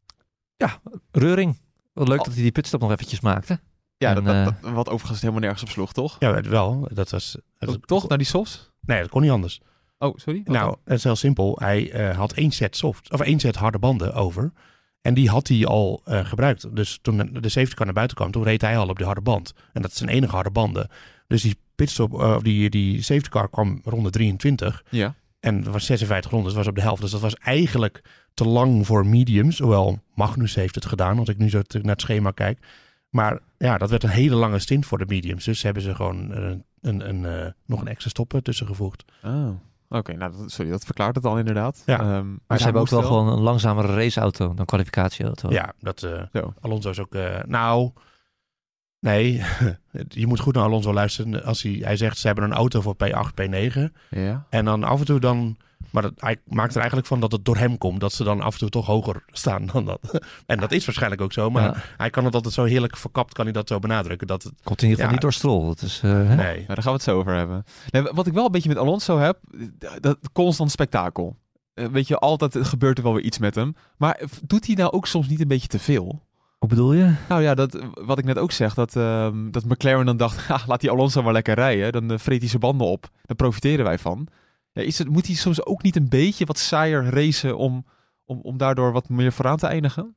Ja, reuring. Wat leuk oh. dat hij die pitstop nog eventjes maakte. Ja, en, dat, dat, dat, wat overigens helemaal nergens op sloeg, toch? Ja, wel. Dat was... Dat oh, toch? Naar die softs? Nee, dat kon niet anders. Oh, sorry? Wat nou, dan? het is heel simpel. Hij uh, had één set soft, of één set harde banden over. En die had hij al uh, gebruikt. Dus toen de safety car naar buiten kwam, toen reed hij al op die harde band. En dat is zijn enige harde banden. Dus die pitstop, uh, die, die safety car kwam ronde drieëntwintig. Ja. En dat was zesenvijftig ronden, dus was op de helft. Dus dat was eigenlijk te lang voor mediums. Hoewel Magnus heeft het gedaan, als ik nu zo naar het schema kijk. Maar ja, dat werd een hele lange stint voor de mediums. Dus hebben ze gewoon een, een, een, uh, nog een extra stop tussen gevoegd. Oh. Oké, okay, nou dat, sorry, dat verklaart het al inderdaad. Ja. Um, maar, maar ze hebben ook wel, wel gewoon een langzamere raceauto dan kwalificatieauto. Ja, dat uh, Alonso is ook... Uh, nou, nee, je moet goed naar Alonso luisteren. Als hij, hij zegt, ze hebben een auto voor P acht, P negen. Ja. En dan af en toe dan... Maar dat, hij maakt er eigenlijk van dat het door hem komt. Dat ze dan af en toe toch hoger staan dan dat. En dat is waarschijnlijk ook zo. Maar ja. hij kan het altijd zo heerlijk verkapt, kan hij dat zo benadrukken. Dat het, komt in ieder geval ja, niet door Stroll. Dat is, uh, nee, ja, daar gaan we het zo over hebben. Nee, wat ik wel een beetje met Alonso heb, dat constant spektakel. Uh, weet je, altijd gebeurt er wel weer iets met hem. Maar doet hij nou ook soms niet een beetje te veel? Wat bedoel je? Nou ja, dat, wat ik net ook zeg, dat, uh, dat McLaren dan dacht, ah, laat die Alonso maar lekker rijden. Dan uh, vreet hij zijn banden op. Daar profiteren wij van. Ja, is het, moet hij soms ook niet een beetje wat saaier racen om, om, om daardoor wat meer vooraan te eindigen?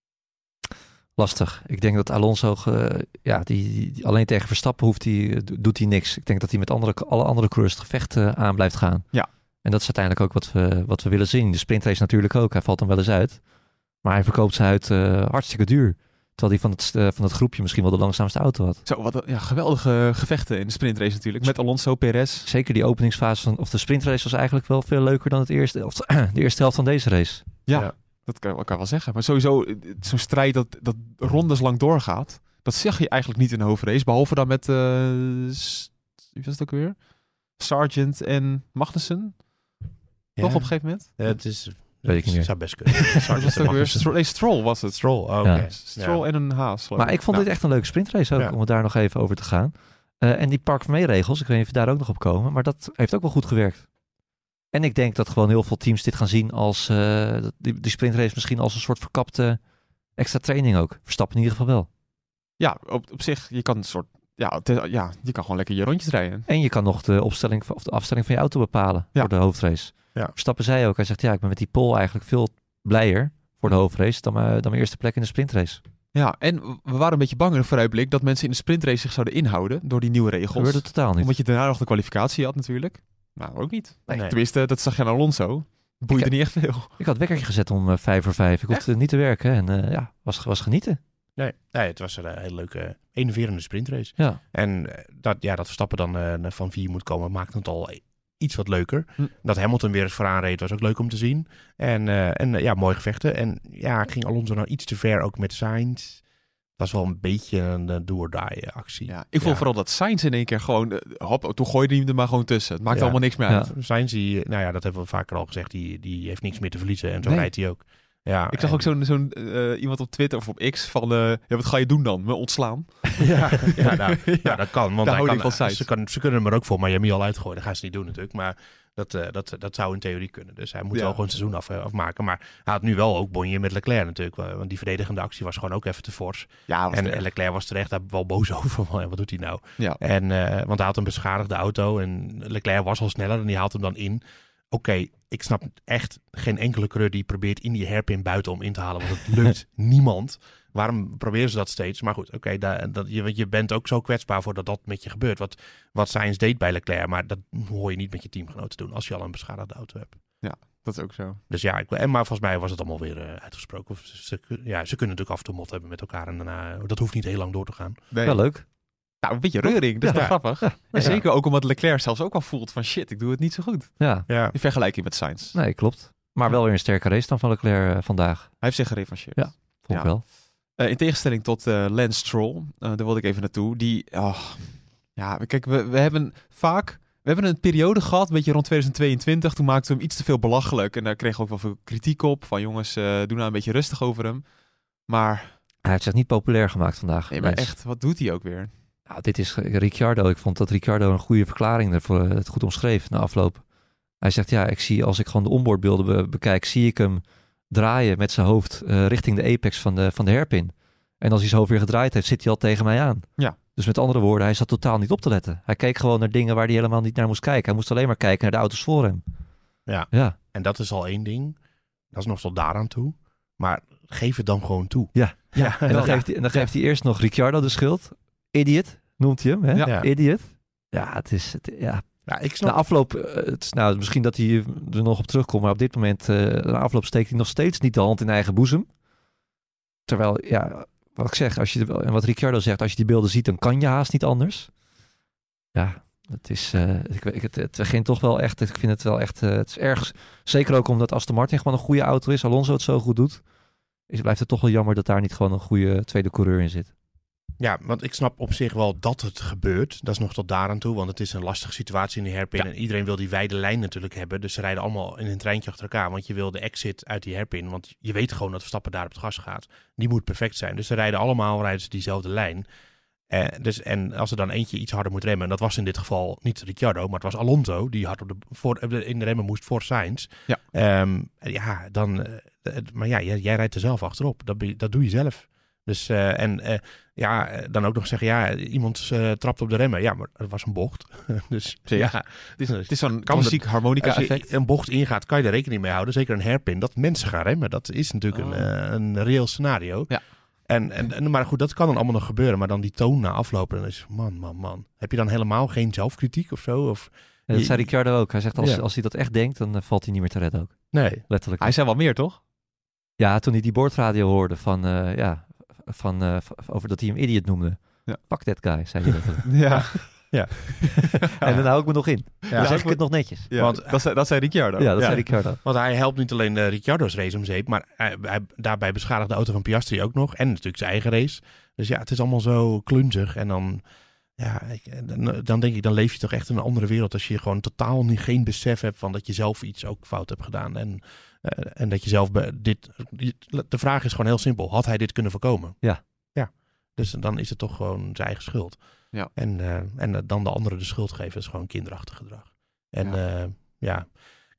Lastig. Ik denk dat Alonso, uh, ja, die, die alleen tegen Verstappen hoeft, die, doet hij niks. Ik denk dat hij met andere, alle andere coureurs het gevecht uh, aan blijft gaan. Ja. En dat is uiteindelijk ook wat we, wat we willen zien. De sprintrace natuurlijk ook. Hij valt dan wel eens uit. Maar hij verkoopt ze uit uh, hartstikke duur. Terwijl hij van het, uh, van het groepje misschien wel de langzaamste auto had. Zo, wat ja, geweldige gevechten in de sprintrace natuurlijk. Met Alonso, Perez. Zeker die openingsfase van, of de sprintrace was eigenlijk wel veel leuker dan het eerste, of de eerste helft van deze race. Ja, ja. dat kan ik wel zeggen. Maar sowieso, zo'n strijd dat, dat rondes lang doorgaat, dat zag je eigenlijk niet in de hoofdrace. Behalve dan met, uh, wie was het ook weer? Sargent en Magnussen. Ja. Toch op een gegeven moment? Ja, het is... Weet ik niet meer. Zou best kunnen. was het weer? Stro- nee, Stroll was het. Stroll, oh, oké. Okay. Ja. Stroll ja. en een haas. Maar ik, ik vond nou. dit echt een leuke sprintrace ook, ja. om het daar nog even over te gaan. Uh, en die park van regels, ik weet niet of we daar ook nog op komen, maar dat heeft ook wel goed gewerkt. En ik denk dat gewoon heel veel teams dit gaan zien als, uh, die, die sprintrace misschien als een soort verkapte extra training ook. Verstappen in ieder geval wel. ja, op, op zich, je kan een soort... Ja, te, ja, je kan gewoon lekker je rondjes rijden. En je kan nog de opstelling of de afstelling van je auto bepalen Ja. voor de hoofdrace. Ja. Verstappen zei ook, hij zegt ja, ik ben met die pole eigenlijk veel blijer voor de hoofdrace dan, uh, dan mijn eerste plek in de sprintrace. Ja, en we waren een beetje bang in de vooruitblik dat mensen in de sprintrace zich zouden inhouden door die nieuwe Dat regels. gebeurde totaal niet. Omdat je daarna nog de kwalificatie had natuurlijk. Nou, ook niet. Nee. Tenminste, dat zag je aan Alonso. Boeide Ik- niet echt veel. Ik had wekkertje gezet om uh, vijf voor vijf. Ik hoefde niet te werken en uh, ja, was, was genieten. Nee, nee, het was een hele leuke, enerverende sprintrace. Ja. En eh, dat, ja, dat Verstappen dan uh, van vier moet komen, maakt het al iets wat leuker. Hm. Dat Hamilton weer eens vooraan reed, was ook leuk om te zien. En, uh, en uh, ja, mooi gevechten. En ja, ging Alonso nou iets te ver ook met Sainz. Dat was wel een beetje een uh, do-or-die actie. Ja, ik vond Ja. vooral dat Sainz in één keer gewoon... Uh, hop, toen gooide hij hem er maar gewoon tussen. Het maakt Ja. allemaal niks meer uit. Ja. Sainz, die, nou ja, dat hebben we vaker al gezegd, die, die heeft niks meer te verliezen. En zo Nee. rijdt hij ook. Ja, Ik zag en- ook zo'n zo'n uh, iemand op Twitter of op X van... Uh, ja, wat ga je doen dan? Me ontslaan? Ja, ja, nou, Ja. ja, dat kan. Want Daar hij hou ik kan, van Sainz. ze, kan, ze kunnen hem er ook voor Miami al uitgooien. Dat gaan ze niet doen natuurlijk. Maar dat, uh, dat, dat zou in theorie kunnen. Dus hij moet Ja. wel gewoon het seizoen af, uh, afmaken. Maar hij had nu wel ook bonje met Leclerc natuurlijk. Want die verdedigende actie was gewoon ook even te fors. Ja, was En, het en echt. Leclerc was terecht daar wel boos over. Van, wat doet hij nou? Ja. En, uh, want hij had een beschadigde auto. En Leclerc was al sneller en die haalt hem dan in. Oké, okay, ik snap echt geen enkele coureur die probeert in die hairpin buiten om in te halen. Want het lukt niemand. Waarom proberen ze dat steeds? Maar goed, oké, okay, dat, dat, je, je bent ook zo kwetsbaar voor dat dat met je gebeurt. Wat, wat Sainz deed bij Leclerc. Maar dat hoor je niet met je teamgenoten doen als je al een beschadigde auto hebt. Dat is ook zo. Dus ja, ik, en maar volgens mij was het allemaal weer uh, uitgesproken. Ze, ze, ja, ze kunnen natuurlijk af en toe mot hebben met elkaar. En daarna, dat hoeft niet heel lang door te gaan. Nee. Wel leuk. Nou, een beetje reuring. Dat is Ja. toch grappig? Ja. En Ja. zeker ook omdat Leclerc zelfs ook wel voelt van... shit, ik doe het niet zo goed. Ja, Ja, In vergelijking met Sainz. nee, klopt. Maar wel weer een sterke race dan van Leclerc uh, vandaag. Hij heeft zich gerevancheerd. Ja. Vond Ja. ik wel. Uh, in tegenstelling tot uh, Lance Stroll, uh, daar wilde ik even naartoe. Die, oh, ja, kijk, we, we hebben vaak, we hebben een periode gehad, een beetje rond twintig tweeëntwintig. Toen maakten we hem iets te veel belachelijk. En daar kregen we ook wel veel kritiek op. Van jongens, uh, doe nou een beetje rustig over hem. Maar, Hij heeft zich niet populair gemaakt vandaag. nee, maar Lens. echt, wat doet hij ook weer? Nou, dit is Ricciardo. Ik vond dat Ricciardo een goede verklaring ervoor het goed omschreef na afloop. Hij zegt, ja, ik zie als ik gewoon de onboardbeelden be- bekijk, zie ik hem draaien met zijn hoofd uh, richting de apex van de, van de hairpin. En als hij zijn hoofd weer gedraaid heeft, zit hij al tegen mij aan. Ja. Dus met andere woorden, hij zat totaal niet op te letten. Hij keek gewoon naar dingen waar hij helemaal niet naar moest kijken. Hij moest alleen maar kijken naar de auto's voor hem. Ja. Ja. en dat is al één ding. Dat is nog tot daaraan toe. Maar geef het dan gewoon toe. Ja. Ja, En dan, geeft hij, en dan geeft hij eerst nog Ricciardo de schuld. Idiot, noemt hij hem. Hè? Ja. Ja. Idiot. Ja, het is... Het, ja. Ja, ik snap Na afloop, uh, het, is- nou, misschien dat hij er nog op terugkomt, maar op dit moment, uh, na afloop steekt hij nog steeds niet de hand in eigen boezem. Terwijl, ja, wat ik zeg, als je de, en wat Ricciardo zegt, als je die beelden ziet, dan kan je haast niet anders. Ja, het is, uh, ik, ik, het, het begint toch wel echt, ik vind het wel echt, uh, het is ergens, zeker ook omdat Aston Martin gewoon een goede auto is, Alonso het zo goed doet, is, blijft het toch wel jammer dat daar niet gewoon een goede tweede coureur in zit. Ja, want ik snap op zich wel dat het gebeurt. Dat is nog tot daaraan toe, want het is een lastige situatie in die hairpin. Ja. En iedereen wil die wijde lijn natuurlijk hebben. Dus ze rijden allemaal in een treintje achter elkaar. Want je wil de exit uit die hairpin. Want je weet gewoon dat Verstappen daar op het gas gaat. Die moet perfect zijn. Dus ze rijden allemaal rijden ze diezelfde lijn. Eh, dus, en als er dan eentje iets harder moet remmen. En dat was in dit geval niet Ricciardo, maar het was Alonso. Die hard op de, voor, in de remmen moest voor Sainz. Ja. Um, ja, dan... Uh, maar ja, jij, jij rijdt er zelf achterop. Dat, be, dat doe je zelf. Dus, uh, en uh, ja, dan ook nog zeggen, ja, iemand uh, trapt op de remmen. Ja, maar het was een bocht. Dus Zeker. ja, het is, Het is zo'n kan klassiek Als harmonica-effect. je een bocht ingaat, kan je er rekening mee houden. Zeker een hairpin, dat mensen gaan remmen. Dat is natuurlijk Oh. een, uh, een reëel scenario. Ja. En, en, en, maar goed, dat kan dan allemaal nog gebeuren. Maar dan die toon na aflopen, dan is man, man, man. Heb je dan helemaal geen zelfkritiek of zo? Of, En dat je- zei Ricciardo ook. Hij zegt, als, Ja. als hij dat echt denkt, dan uh, valt hij niet meer te redden ook. nee. Letterlijk. Hij zei wel meer, toch? Ja, toen hij die boordradio hoorde van, uh, ja, van, uh, v- over dat hij hem idiot noemde. Ja. Fuck that guy, zei hij letterlijk. Ja. Ja. En dan hou ik me nog in. Ja. Dan zeg ik het nog netjes. ja. Want- dat, zei, dat zei Ricciardo. Ja, dat zei Ricciardo. Want hij helpt niet alleen uh, Ricciardo's race om zeep, maar hij, hij, daarbij beschadigt de auto van Piastri ook nog. En natuurlijk zijn eigen race. Dus ja, het is allemaal zo klunzig. En dan, ja, ik, dan, dan denk ik, dan leef je toch echt in een andere wereld als je gewoon totaal niet, geen besef hebt van dat je zelf iets ook fout hebt gedaan. En, uh, en dat je zelf be, dit... De vraag is gewoon heel simpel. Had hij dit kunnen voorkomen? Ja. Ja. Dus dan is het toch gewoon zijn eigen schuld. Ja. En, uh, en dan de anderen de schuld geven is gewoon kinderachtig gedrag. En Ja. ja, uh, ja.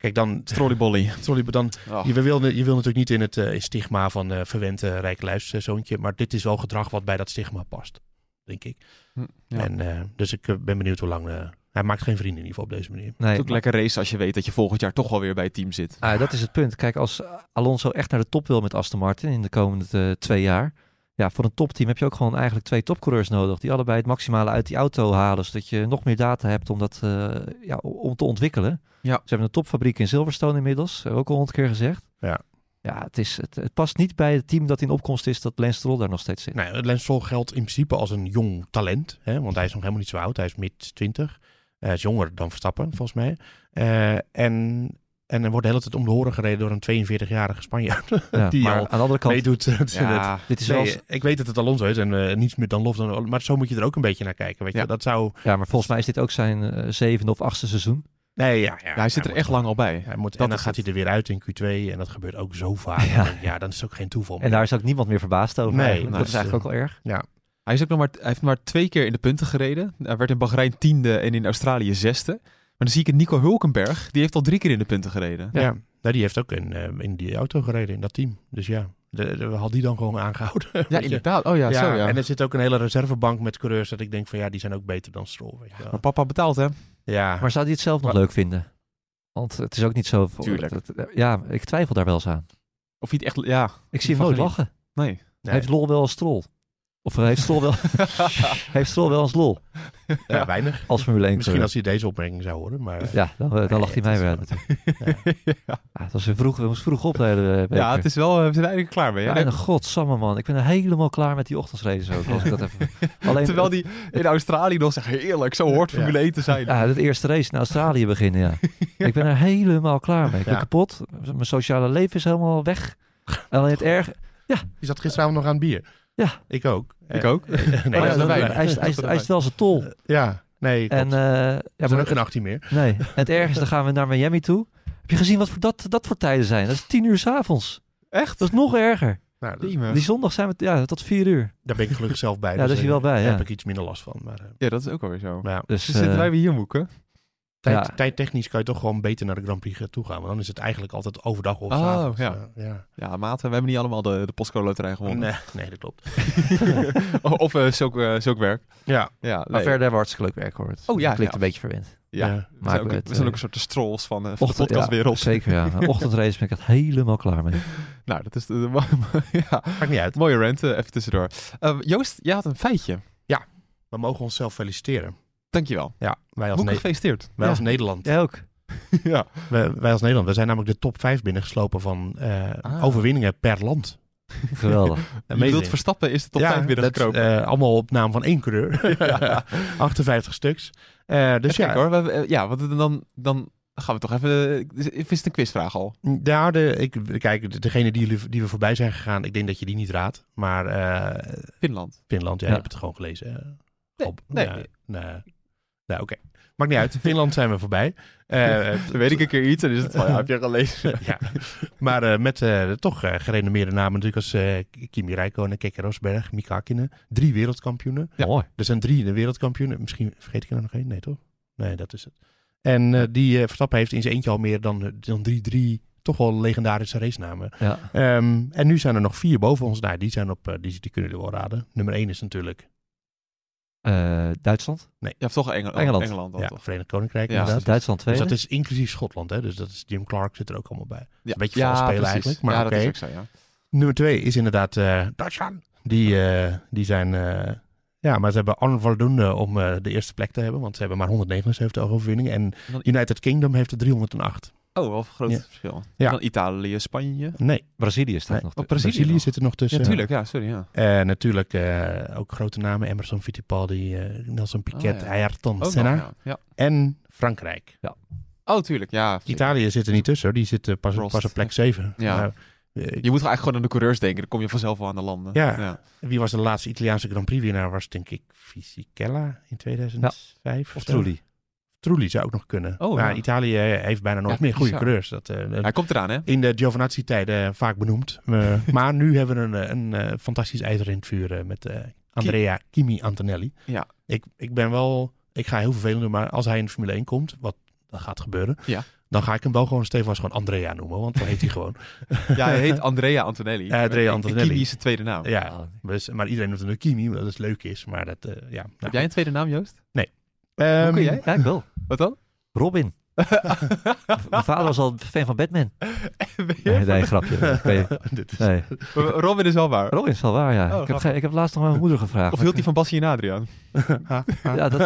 Kijk, dan... Trolleybolly. Trolley, dan Oh. je, wil, je wil natuurlijk niet in het uh, stigma van uh, verwend uh, rijke luiszoontje. Maar dit is wel gedrag wat bij dat stigma past. Denk ik. Hm, ja. En, uh, dus ik uh, ben benieuwd hoe lang... Uh, hij maakt geen vrienden in ieder geval op deze manier. Nee, Het is ook lekker race als je weet dat je volgend jaar toch wel weer bij het team zit. Ah, dat is het punt. Kijk, als Alonso echt naar de top wil met Aston Martin in de komende uh, twee jaar. Ja, voor een topteam heb je ook gewoon eigenlijk twee topcoureurs nodig. Die allebei het maximale uit die auto halen. Zodat je nog meer data hebt om dat uh, ja, om te ontwikkelen. Ja. Ze hebben een topfabriek in Silverstone inmiddels. Hebben we ook al honderd keer gezegd. Ja. Ja, het, is, het, het past niet bij het team dat in opkomst is dat Lance Stroll daar nog steeds zit. Nou, Lance Stroll geldt in principe als een jong talent. Hè, want hij is nog helemaal niet zo oud. Hij is mid twintig. Hij uh, is jonger dan Verstappen, volgens mij. Uh, en... En er wordt de hele tijd om de horen gereden door een tweeënveertigjarige Spanjaard. Ja, die maar al aan de andere kant meedoet. Ja, dit is nee, wel... Ik weet dat het Alonso is en uh, niets meer dan lof. Dan, maar zo moet je er ook een beetje naar kijken. Weet je? Ja. Dat zou... ja, maar volgens mij is dit ook zijn uh, zevende of achtste seizoen. Nee, ja, ja, ja, hij zit er moet echt gewoon, lang al bij. Hij moet, Dat en dan is gaat het. hij er weer uit in Q twee. En dat gebeurt ook zo vaak. Ja. Ja, ja dan is het ook geen toeval meer. En daar is ook niemand meer verbaasd over. Nee, eigenlijk. nou, dat is eigenlijk ook wel erg. Ja. Hij, is ook nog maar, hij heeft maar twee keer in de punten gereden. Hij werd in Bahrein tiende en in Australië zesde. Maar dan zie ik het Nico Hulkenberg. Die heeft al drie keer in de punten gereden. Ja, ja. Nou, die heeft ook in, uh, in die auto gereden, in dat team. Dus ja, de, de, had die dan gewoon aangehouden. Ja, inderdaad. Oh ja, ja, zo ja. En er zit ook een hele reservebank met coureurs dat ik denk van ja, die zijn ook beter dan Stroll. Weet je wel. Maar papa betaalt, hè? Ja. Maar zou hij het zelf nog Maar- leuk vinden? Want het is ook niet zo... Tuurlijk. Het, het, ja, ik twijfel daar wel eens aan. Of hij het echt... Ja, Ik zie hem nooit Van lachen. nee. Nee. Heeft Lol wel als Stroll? Of heeft Stroll wel, heeft Stroll wel als Lol? Ja, weinig. Als Formule één Misschien coureur? als hij deze opmerking zou horen, maar... Ja, dan, dan Nee, lacht hij het mij is weer wel- uit natuurlijk. ja. Ja, het was weer vroeg, we moesten vroeg op de hele week. ja, het is wel... We zijn eigenlijk klaar mee. Hè? Ja, godsamme man. Ik ben er helemaal klaar met die ochtendreden ook. Als ik dat even... Alleen, Terwijl die in Australië nog zegt, heerlijk, zo hoort Formule één te zijn. Ja, het eerste race in Australië beginnen, ja. Ik ben er helemaal klaar mee. Ik ben Ja. kapot. Mijn sociale leven is helemaal weg. En alleen het erg... Je zat gisteravond nog aan het bier. Ja. Ik ook. Ik Eh, ook. nee, Maar Maar ja, ja, dat dan- wij- hij is- hij is- dat hij is wel zijn tol. Ja, nee, En, klopt. eh, ja, Er zijn maar, ook geen achttien meer. nee. En het erg is, dan gaan we naar Miami toe. Heb je gezien wat voor dat, dat voor tijden zijn? Dat is tien uur 's avonds. Echt? Dat is nog erger. Nou, dat- Prima. Die zondag zijn we ja, tot vier uur. daar ben ik gelukkig zelf bij. Ja, daar is hij eh, wel bij, Daar ja. heb ik iets minder last van. Maar, eh, Ja, dat is ook alweer zo. maar ja, Dus, Dus zitten eh, wij weer hier, Moeke? tijd, ja. tijdtechnisch kan je toch gewoon beter naar de Grand Prix toe gaan. Want dan is het eigenlijk altijd overdag of Oh, 's avonds. ja. Eh, ja. Ja, maat, we hebben niet allemaal de, de postcode loterij gewonnen. Nee, nee, dat klopt. of uh, zulk, uh, zulk werk. Ja, Ja, Maar nee. verder hebben we hartstikke leuk werk hoor. Oh, ja, Klinkt ja. een beetje verwend. Ja, Ja. we, Maar zijn ook, het, we zijn ook eh, een soort de strolls van, uh, van de Ochtend, podcastwereld. ja, zeker ja. Maar ochtendrace ben ik echt helemaal klaar mee. Nou, dat is de, ja, maakt niet uit. mooie rant, uh, even tussendoor. Uh, Joost, jij had een feitje. We mogen onszelf feliciteren. Dankjewel. Ja, wij als, Moeke, ne- gefeliciteerd. wij Ja. als Nederland. Jij ook? ja. Wij, wij als Nederland. We zijn namelijk de top vijf binnengeslopen van eh, Ah. overwinningen per land. Geweldig. Je Amazing. bedoelt Verstappen is de top vijf dat, binnengekropen. eh, allemaal op naam van één coureur. achtenvijftig stuks. Eh, dus Kijk ja, hoor, we, uh, ja, want dan, dan gaan we toch even... Uh, is het een quizvraag al? Ja, de, ik, kijk, de- degene die, jullie- die we voorbij zijn gegaan, ik denk dat je die niet raadt. Maar eh, Finland. Finland, ja, Ja. je hebt het gewoon gelezen. hè? Nee, Op- nee. ja, nee. Nou, oké. Maakt niet uit. Finland zijn we voorbij. Eh, Dan weet ik een keer iets en is het van, ja, heb je gelezen? ja. Maar eh, met eh, toch eh, gerenommeerde namen natuurlijk als eh, Kimi Räikkönen, Keke Rosberg, Mika Hakkinen. Drie wereldkampioenen. Ja. Mooi. Er zijn drie de wereldkampioenen. Misschien vergeet ik er nog één. Nee, toch? Nee, dat is het. En eh, die eh, Verstappen heeft in zijn eentje al meer dan, dan drie, drie toch wel legendarische racenamen. Ja. Ehm, en nu zijn er nog vier boven ons. Nou, die zijn op, eh, die, die kunnen jullie wel raden. Nummer één is natuurlijk Uh, Duitsland? Je hebt toch Engel- Engeland. Engeland dan ja, toch? Verenigd Koninkrijk. Ja. inderdaad. Duitsland Dus tweede? dat is inclusief Schotland. Hè? Dus dat is Jim Clark zit er ook allemaal bij. Ja. Een beetje vals spelen precies. eigenlijk. Maar ja, oké. dat is ook zo, ja. Nummer twee is inderdaad eh, Duitsland. Die, eh, die zijn... eh, ja, maar ze hebben onvoldoende om eh, de eerste plek te hebben. Want ze hebben maar honderdnegenenzeventig overwinningen. En Dan- United Kingdom heeft er driehonderdacht. Oh, wel een groot Ja. verschil. Ja. Dan Italië, Spanje. Nee, Brazilië staat Nee. nog. Oh, te- Brazilië Brazilië nog. zit er nog Ja, tussen. natuurlijk. Ja, sorry. Ja. En natuurlijk eh, ook grote namen. Emerson Fittipaldi, eh, Nelson Piquet, Oh, ja. Ayrton Ook Senna. nog, ja. ja. En Frankrijk. Oh, tuurlijk. Ja. Italië zit er niet tussen. Hoor. Die zit eh, pas, Prost. pas op plek zeven. Ja. Maar, eh, Je moet eigenlijk gewoon aan de coureurs denken. Dan kom je vanzelf wel aan de landen. Ja. Wie was de laatste Italiaanse Grand Prix winnaar? Was denk ik Fisichella in tweeduizend vijf. Of zo. Trulli. Trulli zou ook nog kunnen. Oh, maar ja. Italië heeft bijna nooit Ja, meer goede bizar. coureurs. Dat, eh, Hij komt eraan, hè? in de Giovinazzi-tijden vaak benoemd. Uh, maar nu hebben we een, een, een fantastisch ijzer in het vuur uh, met uh, Andrea Kimi Antonelli. Ja. Ik, ik ben wel... Ik ga heel vervelend doen, maar als hij in de Formule één komt, wat dat gaat gebeuren, Ja. Dan ga ik hem wel gewoon stevast gewoon Andrea noemen, want dan heet hij gewoon. Ja, hij heet Andrea Antonelli. Ja, Andrea En- Antonelli. en Kimi is zijn tweede naam. Ja, dus, maar iedereen noemt hem een Kimi, omdat het leuk is. Maar dat, uh, ja. Nou, Heb jij een tweede naam, Joost? Um, Hoe kun jij? Ja, ik wel. Wat dan? Robin. Mijn vader was al fan van Batman. Ben je- Nee, nee grapje. Ik weet- dit is, nee. Robin is wel waar. Robin is wel waar, ja. Oh, ik, heb grappig. ge- ik heb laatst nog mijn moeder gevraagd. Of hield hij van Bassie en Adriaan? Ja, dat...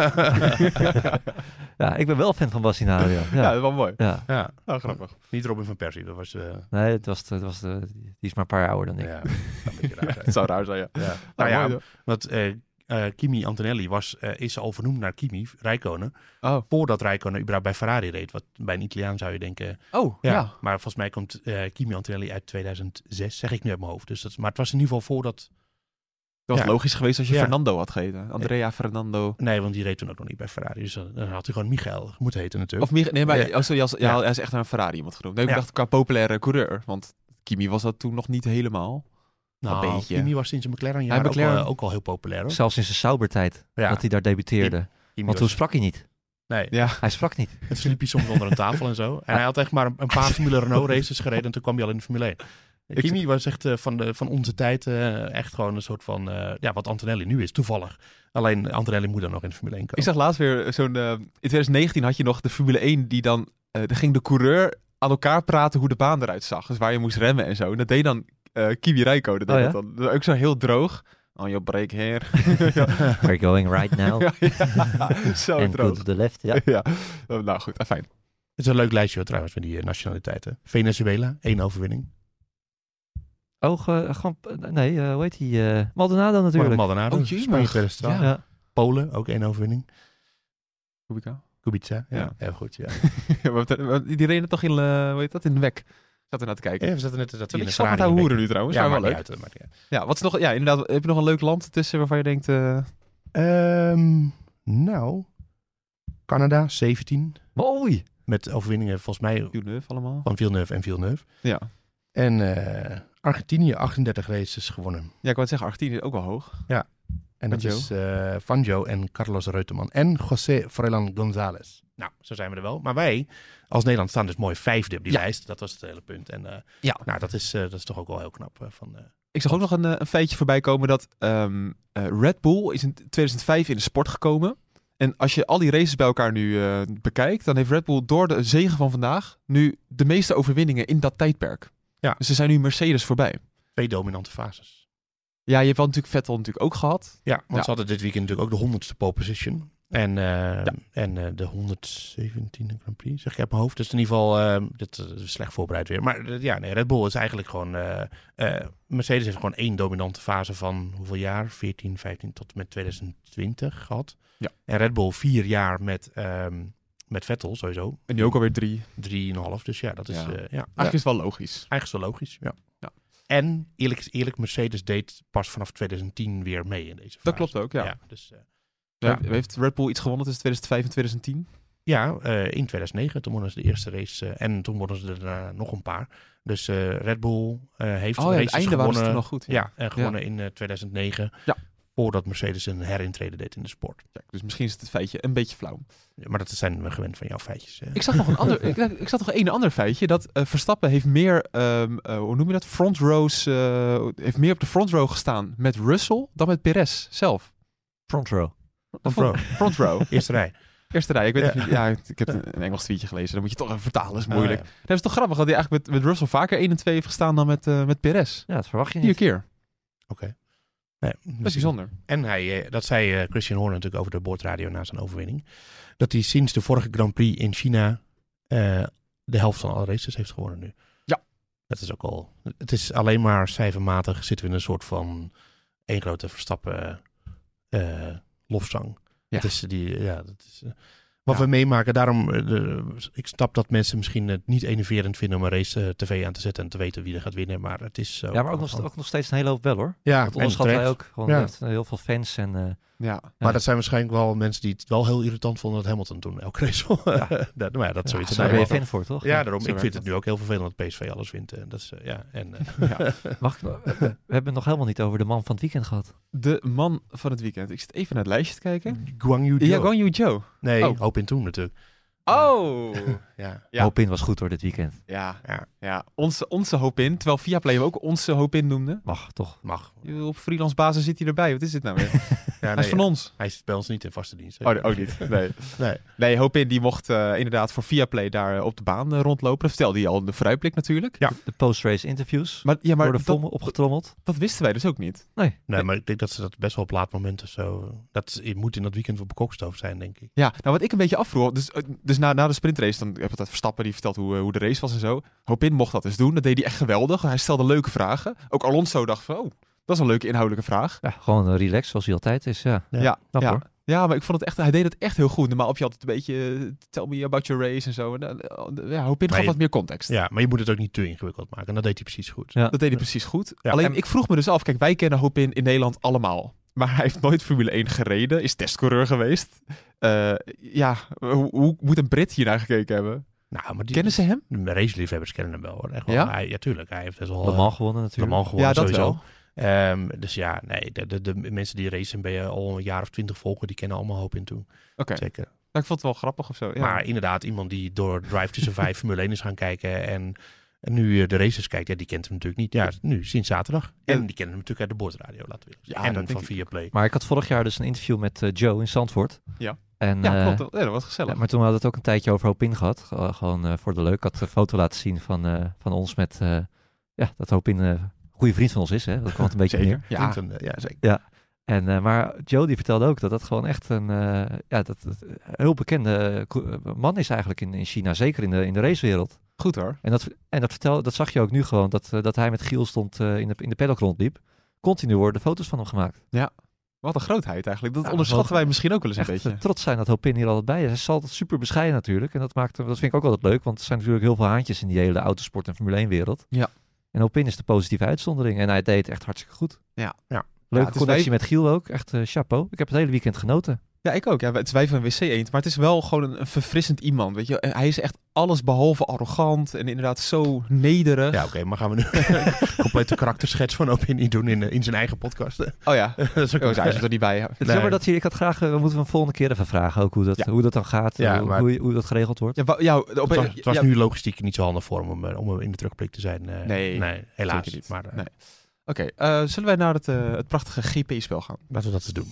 ja, ik ben wel fan van Bassie en Adriaan. Ja, Ja. dat is wel mooi. Ja. ja, Oh, grappig. niet Robin van Persie, dat was... Uh, Nee, het was, het was de, die is maar een paar jaar ouder dan ik. ja, dat zou een beetje raar zijn. Het zou raar zijn, ja. Ja. Nou, Nou ja, mooi, hoor. want uh, uh, Kimi Antonelli was, uh, is al vernoemd naar Kimi Räikkönen. Oh, Voordat Räikkönen überhaupt bij Ferrari reed. Wat bij een Italiaan zou je denken... oh Ja, ja. maar volgens mij komt uh, Kimi Antonelli uit tweeduizend zes, zeg ik nu uit mijn hoofd. Dus dat, maar het was in ieder geval voordat... Dat was Ja. logisch geweest als je Ja. Fernando had geheten. Andrea Fernando. Nee, want die reed toen ook nog niet bij Ferrari. Dus dan, dan had hij gewoon Michael moeten heten natuurlijk. Of Mich- nee, maar Ja. oh, sorry, als, ja, Ja. hij is echt naar een Ferrari iemand genoemd. Nee, ik Ja. dacht qua populaire coureur. Want Kimi was dat toen nog niet helemaal. nou, een beetje. Kimi was sinds een McLaren jaar Ja, McLaren. ook, wel, ook al heel populair. Hoor. Zelfs in zijn Saubertijd, Ja. dat hij daar debuteerde. Kimi Want toen was- sprak hij niet. Nee, Ja. Hij sprak niet. en toen sliep hij soms onder een tafel en zo. En hij had echt maar een, een paar Formule Renault races gereden en toen kwam hij al in de Formule één. Ik- Kimi was echt uh, van, de, van onze tijd uh, echt gewoon een soort van, uh, ja, wat Antonelli nu is, toevallig. Alleen Antonelli moet dan nog in de Formule één komen. Ik zag laatst weer zo'n... uh, in twintig negentien had je nog de Formule één die dan... Uh, dan ging de coureur aan elkaar praten hoe de baan eruit zag. Dus waar je moest remmen en zo. En dat deed dan uh, Kimi Räikkönen. deed Oh, ja? dat dan. Dus ook zo heel droog. On your break here. We're going right now. ja, ja, zo And go droog. to the left, ja. Ja. Uh, nou goed, fijn. Het is een leuk lijstje hoor, trouwens met die uh, nationaliteiten. Venezuela, één overwinning. Oh, ge- gewoon... Nee, uh, hoe heet die? Uh, Maldonado natuurlijk. Maldonado, Oh, jee, Spanje maar- tweeduizend twaalf. Ja. Ja. Polen, ook één overwinning. Kubica. Kubica, ja, Ja. heel goed. Ja. Ja, maar we- die reden toch in, uh, hoe heet dat, in de wek. Zat er naar te kijken. Ja, we zaten net dat Dat hij in is de een Ferrari hoeren reed. nu trouwens, Ja, maar maar wel niet leuk. uit, maar ja. Ja, wat is nog, ja, inderdaad, heb je nog een leuk land tussen waarvan je denkt... Uh... Ehm, nou, Canada zeventien. Mooi. Met overwinningen volgens mij Villeneuve allemaal. van Villeneuve en Villeneuve. Ja. En uh, Argentinië achtendertig races gewonnen. Ja, ik wou het zeggen, Argentinië is ook wel hoog. En dat Fangio. is uh, Fangio en Carlos Reutemann. En José Froilán González. Nou, zo zijn we er wel. Maar wij als Nederland staan dus mooi vijfde op die Ja. lijst. Dat was het hele punt. En uh, Ja. nou, dat is, uh, dat is toch ook wel heel knap. Uh, van, uh, Ik zag ook nog een, uh, een feitje voorbij komen dat um, uh, Red Bull is in tweeduizend vijf in de sport gekomen. En als je al die races bij elkaar nu uh, bekijkt, dan heeft Red Bull door de zege van vandaag nu de meeste overwinningen in dat tijdperk. Ja. Dus ze zijn nu Mercedes voorbij. twee dominante fases. Ja, je hebt wel natuurlijk Vettel natuurlijk ook gehad. Ja, want Ja. ze hadden dit weekend natuurlijk ook de honderdste pole position. En, uh, Ja. en uh, de honderdzeventiende Grand Prix, zeg ik uit mijn hoofd. Dus in ieder geval, uh, dit uh, is slecht voorbereid weer. Maar uh, ja, nee, Red Bull is eigenlijk gewoon... Uh, uh, Mercedes heeft gewoon één dominante fase van hoeveel jaar? veertien, vijftien tot met tweeduizend twintig gehad. Ja. En Red Bull vier jaar met, um, met Vettel sowieso. En nu ook alweer drie. Drieënhalf, dus ja, dat is... Ja. Uh, ja. Eigenlijk is het wel logisch. Eigenlijk is het wel logisch, ja. Ja. En eerlijk is eerlijk, Mercedes deed pas vanaf tweeduizend tien weer mee in deze fase. Dat klopt ook, ja. ja dus, uh, Ja. Ja. Heeft Red Bull iets gewonnen tussen tweeduizend vijf en tweeduizend tien? Ja, uh, in tweeduizend negen, toen wonnen ze de eerste race uh, en toen wonnen ze er uh, nog een paar. Dus uh, Red Bull uh, heeft Oh de ja, het races einde waren gewonnen. ze toen nog goed. Ja, en gewonnen in uh, tweeduizend negen. Ja. Voordat Mercedes een herintrede deed in de sport. Ja, dus misschien is het feitje een beetje flauw. Ja, maar dat zijn we gewend van jouw feitjes. Hè? Ik zag nog een ander, ik, ik zag nog een ander feitje. Dat uh, Verstappen heeft meer, um, uh, hoe noem je dat, front rows, uh, heeft meer op de front row gestaan met Russell dan met Perez zelf. Front row. Front row. Front row. Eerste rij. Eerste rij. Ik weet Ja. niet, ja, ik heb een, een Engels tweetje gelezen. Dan moet je toch even vertalen, dat is moeilijk. Ah, ja. Dat is toch grappig dat hij eigenlijk met, met Russell vaker één en twee heeft gestaan dan met, uh, met Perez. Ja, dat verwacht je Vier niet. keer. Oké. Nee, Dat is bijzonder. En hij, eh, dat zei uh, Christian Horner natuurlijk over de boordradio na zijn overwinning. Dat hij sinds de vorige Grand Prix in China uh, de helft van alle races heeft gewonnen nu. Ja. Dat is ook al... Het is alleen maar cijfermatig zitten we in een soort van één grote Verstappen uh, lofzang. Ja. Het is die, ja, dat is... Uh, wat Ja. we meemaken, daarom, uh, de, ik snap dat mensen misschien het niet enerverend vinden om een race uh, tv aan te zetten en te weten wie er gaat winnen, maar het is zo. Ja, maar ook nog, ook nog steeds een hele hoop wel hoor. Ja, Dat en onderschatten wij terecht. ook. Gewoon Ja. hij heeft heel veel fans en... Uh, Ja. Maar dat zijn waarschijnlijk wel mensen die het wel heel irritant vonden dat Hamilton toen elke race won. Ja. dat, maar ja, dat ja, zoiets. daar ben je Ja, fan voor, toch? ja, daarom. Zo Ik werkt vind dat. het nu ook heel vervelend dat P S V alles wint. En dat is, uh, ja, en, uh, Ja. Mag ik, we hebben het nog helemaal niet over de man van het weekend gehad. De man van het weekend. Ik zit even naar het lijstje te kijken. Guang Yu Zhou. Ja, Guan Yu Zhou. Nee, Oh. Hoop in Toen natuurlijk. Oh! Ja. Ja. Hopin was goed hoor dit weekend. Ja, Ja. ja. Onze, onze Hopin. Terwijl Viaplay hem ook onze Hopin noemde. Mag toch? Mag. Op freelance basis zit hij erbij. Wat is dit nou weer? Ja, Hij nee, is van ons. Hij is bij ons niet in vaste dienst. hè. Oh, ook niet. Nee. Nee. Nee, Hopin die mocht uh, inderdaad voor Viaplay daar uh, op de baan uh, rondlopen. Dat vertelde hij al in de vooruitblik natuurlijk. Ja. De post-race interviews Maar, ja, maar worden dat, vol opgetrommeld. dat wisten wij dus ook niet. Nee. Nee, maar ik denk dat ze dat best wel op laat moment of zo... Dat is- moet in dat weekend op bekokstoofd zijn, denk ik. Ja, nou wat ik een beetje afvroeg. Dus, uh, dus na, na de sprintrace, dan heb ik dat Verstappen die vertelt hoe, uh, hoe de race was en zo. Hopin mocht dat dus doen. Dat deed hij echt geweldig. Hij stelde leuke vragen. Ook Alonso dacht van, oh, dat is een leuke inhoudelijke vraag. Ja, gewoon uh, relaxed zoals hij altijd is. Ja. Ja. Ja, Knap, ja. hoor. Ja, maar ik vond het echt, hij deed het echt heel goed. Normaal heb je altijd een beetje, uh, tell me about your race en zo. En, uh, ja, Hopin Maar gaf je- wat meer context. Ja, maar je moet het ook niet te ingewikkeld maken. En dat deed hij precies goed. Ja. Dat deed hij precies goed. Ja. Alleen, En- ik vroeg me dus af, kijk, wij kennen Hopin in Nederland allemaal. Maar hij heeft nooit Formule één gereden, is testcoureur geweest. Uh, ja, hoe, hoe moet een Brit hier naar gekeken hebben? Nou, maar die, Kennen ze hem? De raceliefhebbers kennen hem wel, hoor. Echt wel. Ja? Hij, ja, tuurlijk. Hij heeft best wel... Le eh, Mans gewonnen Le natuurlijk. Mans gewonnen, Ja, dat sowieso. wel. Ehm, dus ja, nee, de, de, de mensen die racen ben je al een jaar of twintig volgen, die kennen allemaal Hoop in toe. Oké, Zeker. nou, ik vond het wel grappig of zo. Ja. Maar inderdaad, iemand die door Drive to Survive Formule één is gaan kijken en, en nu eh, de races kijkt, ja, die kent hem natuurlijk niet. Ja, nu, sinds zaterdag. En En- die kennen hem natuurlijk uit de boordradio, laten we Ja, zeggen. dat En denk van ik. Viaplay. Maar ik had vorig jaar dus een interview met uh, Joe in Zandvoort. Ja. En, ja, eh, klopt. Ja, dat was gezellig. ja, maar toen hadden we het ook een tijdje over Hopin gehad. Ge- gewoon uh, voor de leuk. Ik had een foto laten zien van, uh, van ons met... Uh, ja, dat Hopin uh, een goede vriend van ons is. Hè? Dat kwam het een beetje Zeker. neer. Ja, Clinton, eh, ja, zeker. En, uh, maar Joe die vertelde ook dat dat gewoon echt een, uh, ja, dat, dat, een heel bekende uh, man is eigenlijk in, in China. Zeker in de, in de racewereld. goed hoor. En dat, en dat, vertelde, dat zag je ook nu gewoon. Dat, uh, dat hij met Giel stond uh, in, de, in de paddock rondliep. Continu worden foto's van hem gemaakt. Wat een grootheid eigenlijk. Dat Ja, onderschatten wel- wij misschien ook wel eens een Echt beetje. uh, trots zijn dat Hopin hier altijd bij is. Hij is altijd super bescheiden natuurlijk. En dat, maakt, hem- dat vind ik ook altijd leuk. Want er zijn natuurlijk heel veel haantjes in die hele autosport en Formule één wereld. Ja. En Hopin is de positieve uitzondering. En hij deed het echt hartstikke goed. Ja. Ja. Leuke het is connectie wij- met Giel ook. Echt uh, chapeau. Ik heb het hele weekend genoten. Ja, ik ook. Ja, het is wij van W C eend. Maar het is wel gewoon een, een verfrissend iemand. Weet je? Hij is echt alles behalve arrogant. En inderdaad zo nederig. Ja, oké, maar gaan we nu een complete karakterschets van Opinie doen in, eh, in zijn eigen podcast? Oh ja. dat is ook Oh, zij is er niet bij. Ja. Het is Nee. jammer dat je, ik had graag, uh, we moeten hem volgende keer even vragen ook hoe dat, Ja. hoe dat dan gaat. Ja, hoe, maar- hoe, hoe dat geregeld wordt. Ja, wa- ja, op, Het was, het was ja, nu logistiek niet zo handig voor hem om, eh, om in de terugblik te zijn. eh, Nee, nee, helaas. zeker niet. Maar eh, Nee. Oké, eh, zullen wij naar het, uh, het prachtige G P-spel gaan? laten we dat eens doen.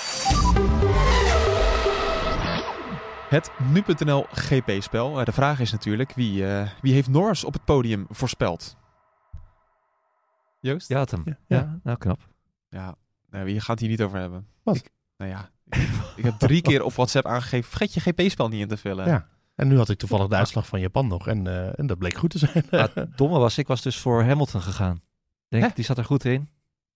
Het nu punt n l G P-spel. Uh, de vraag is natuurlijk, wie, uh, wie heeft Norris op het podium voorspeld? Joost? Ja, had hem. Ja. Ja, Ja. nou knap. Ja, nou, wie gaat het hier niet over hebben? Wat? Ik, nou ja, ik, ik heb drie keer op WhatsApp aangegeven, vergeet je G P-spel niet in te vullen. Ja. En nu had ik toevallig de uitslag van Japan nog en, eh, en dat bleek goed te zijn. Maar het domme was, ik was dus voor Hamilton gegaan. Denk, Hè? die zat er goed in.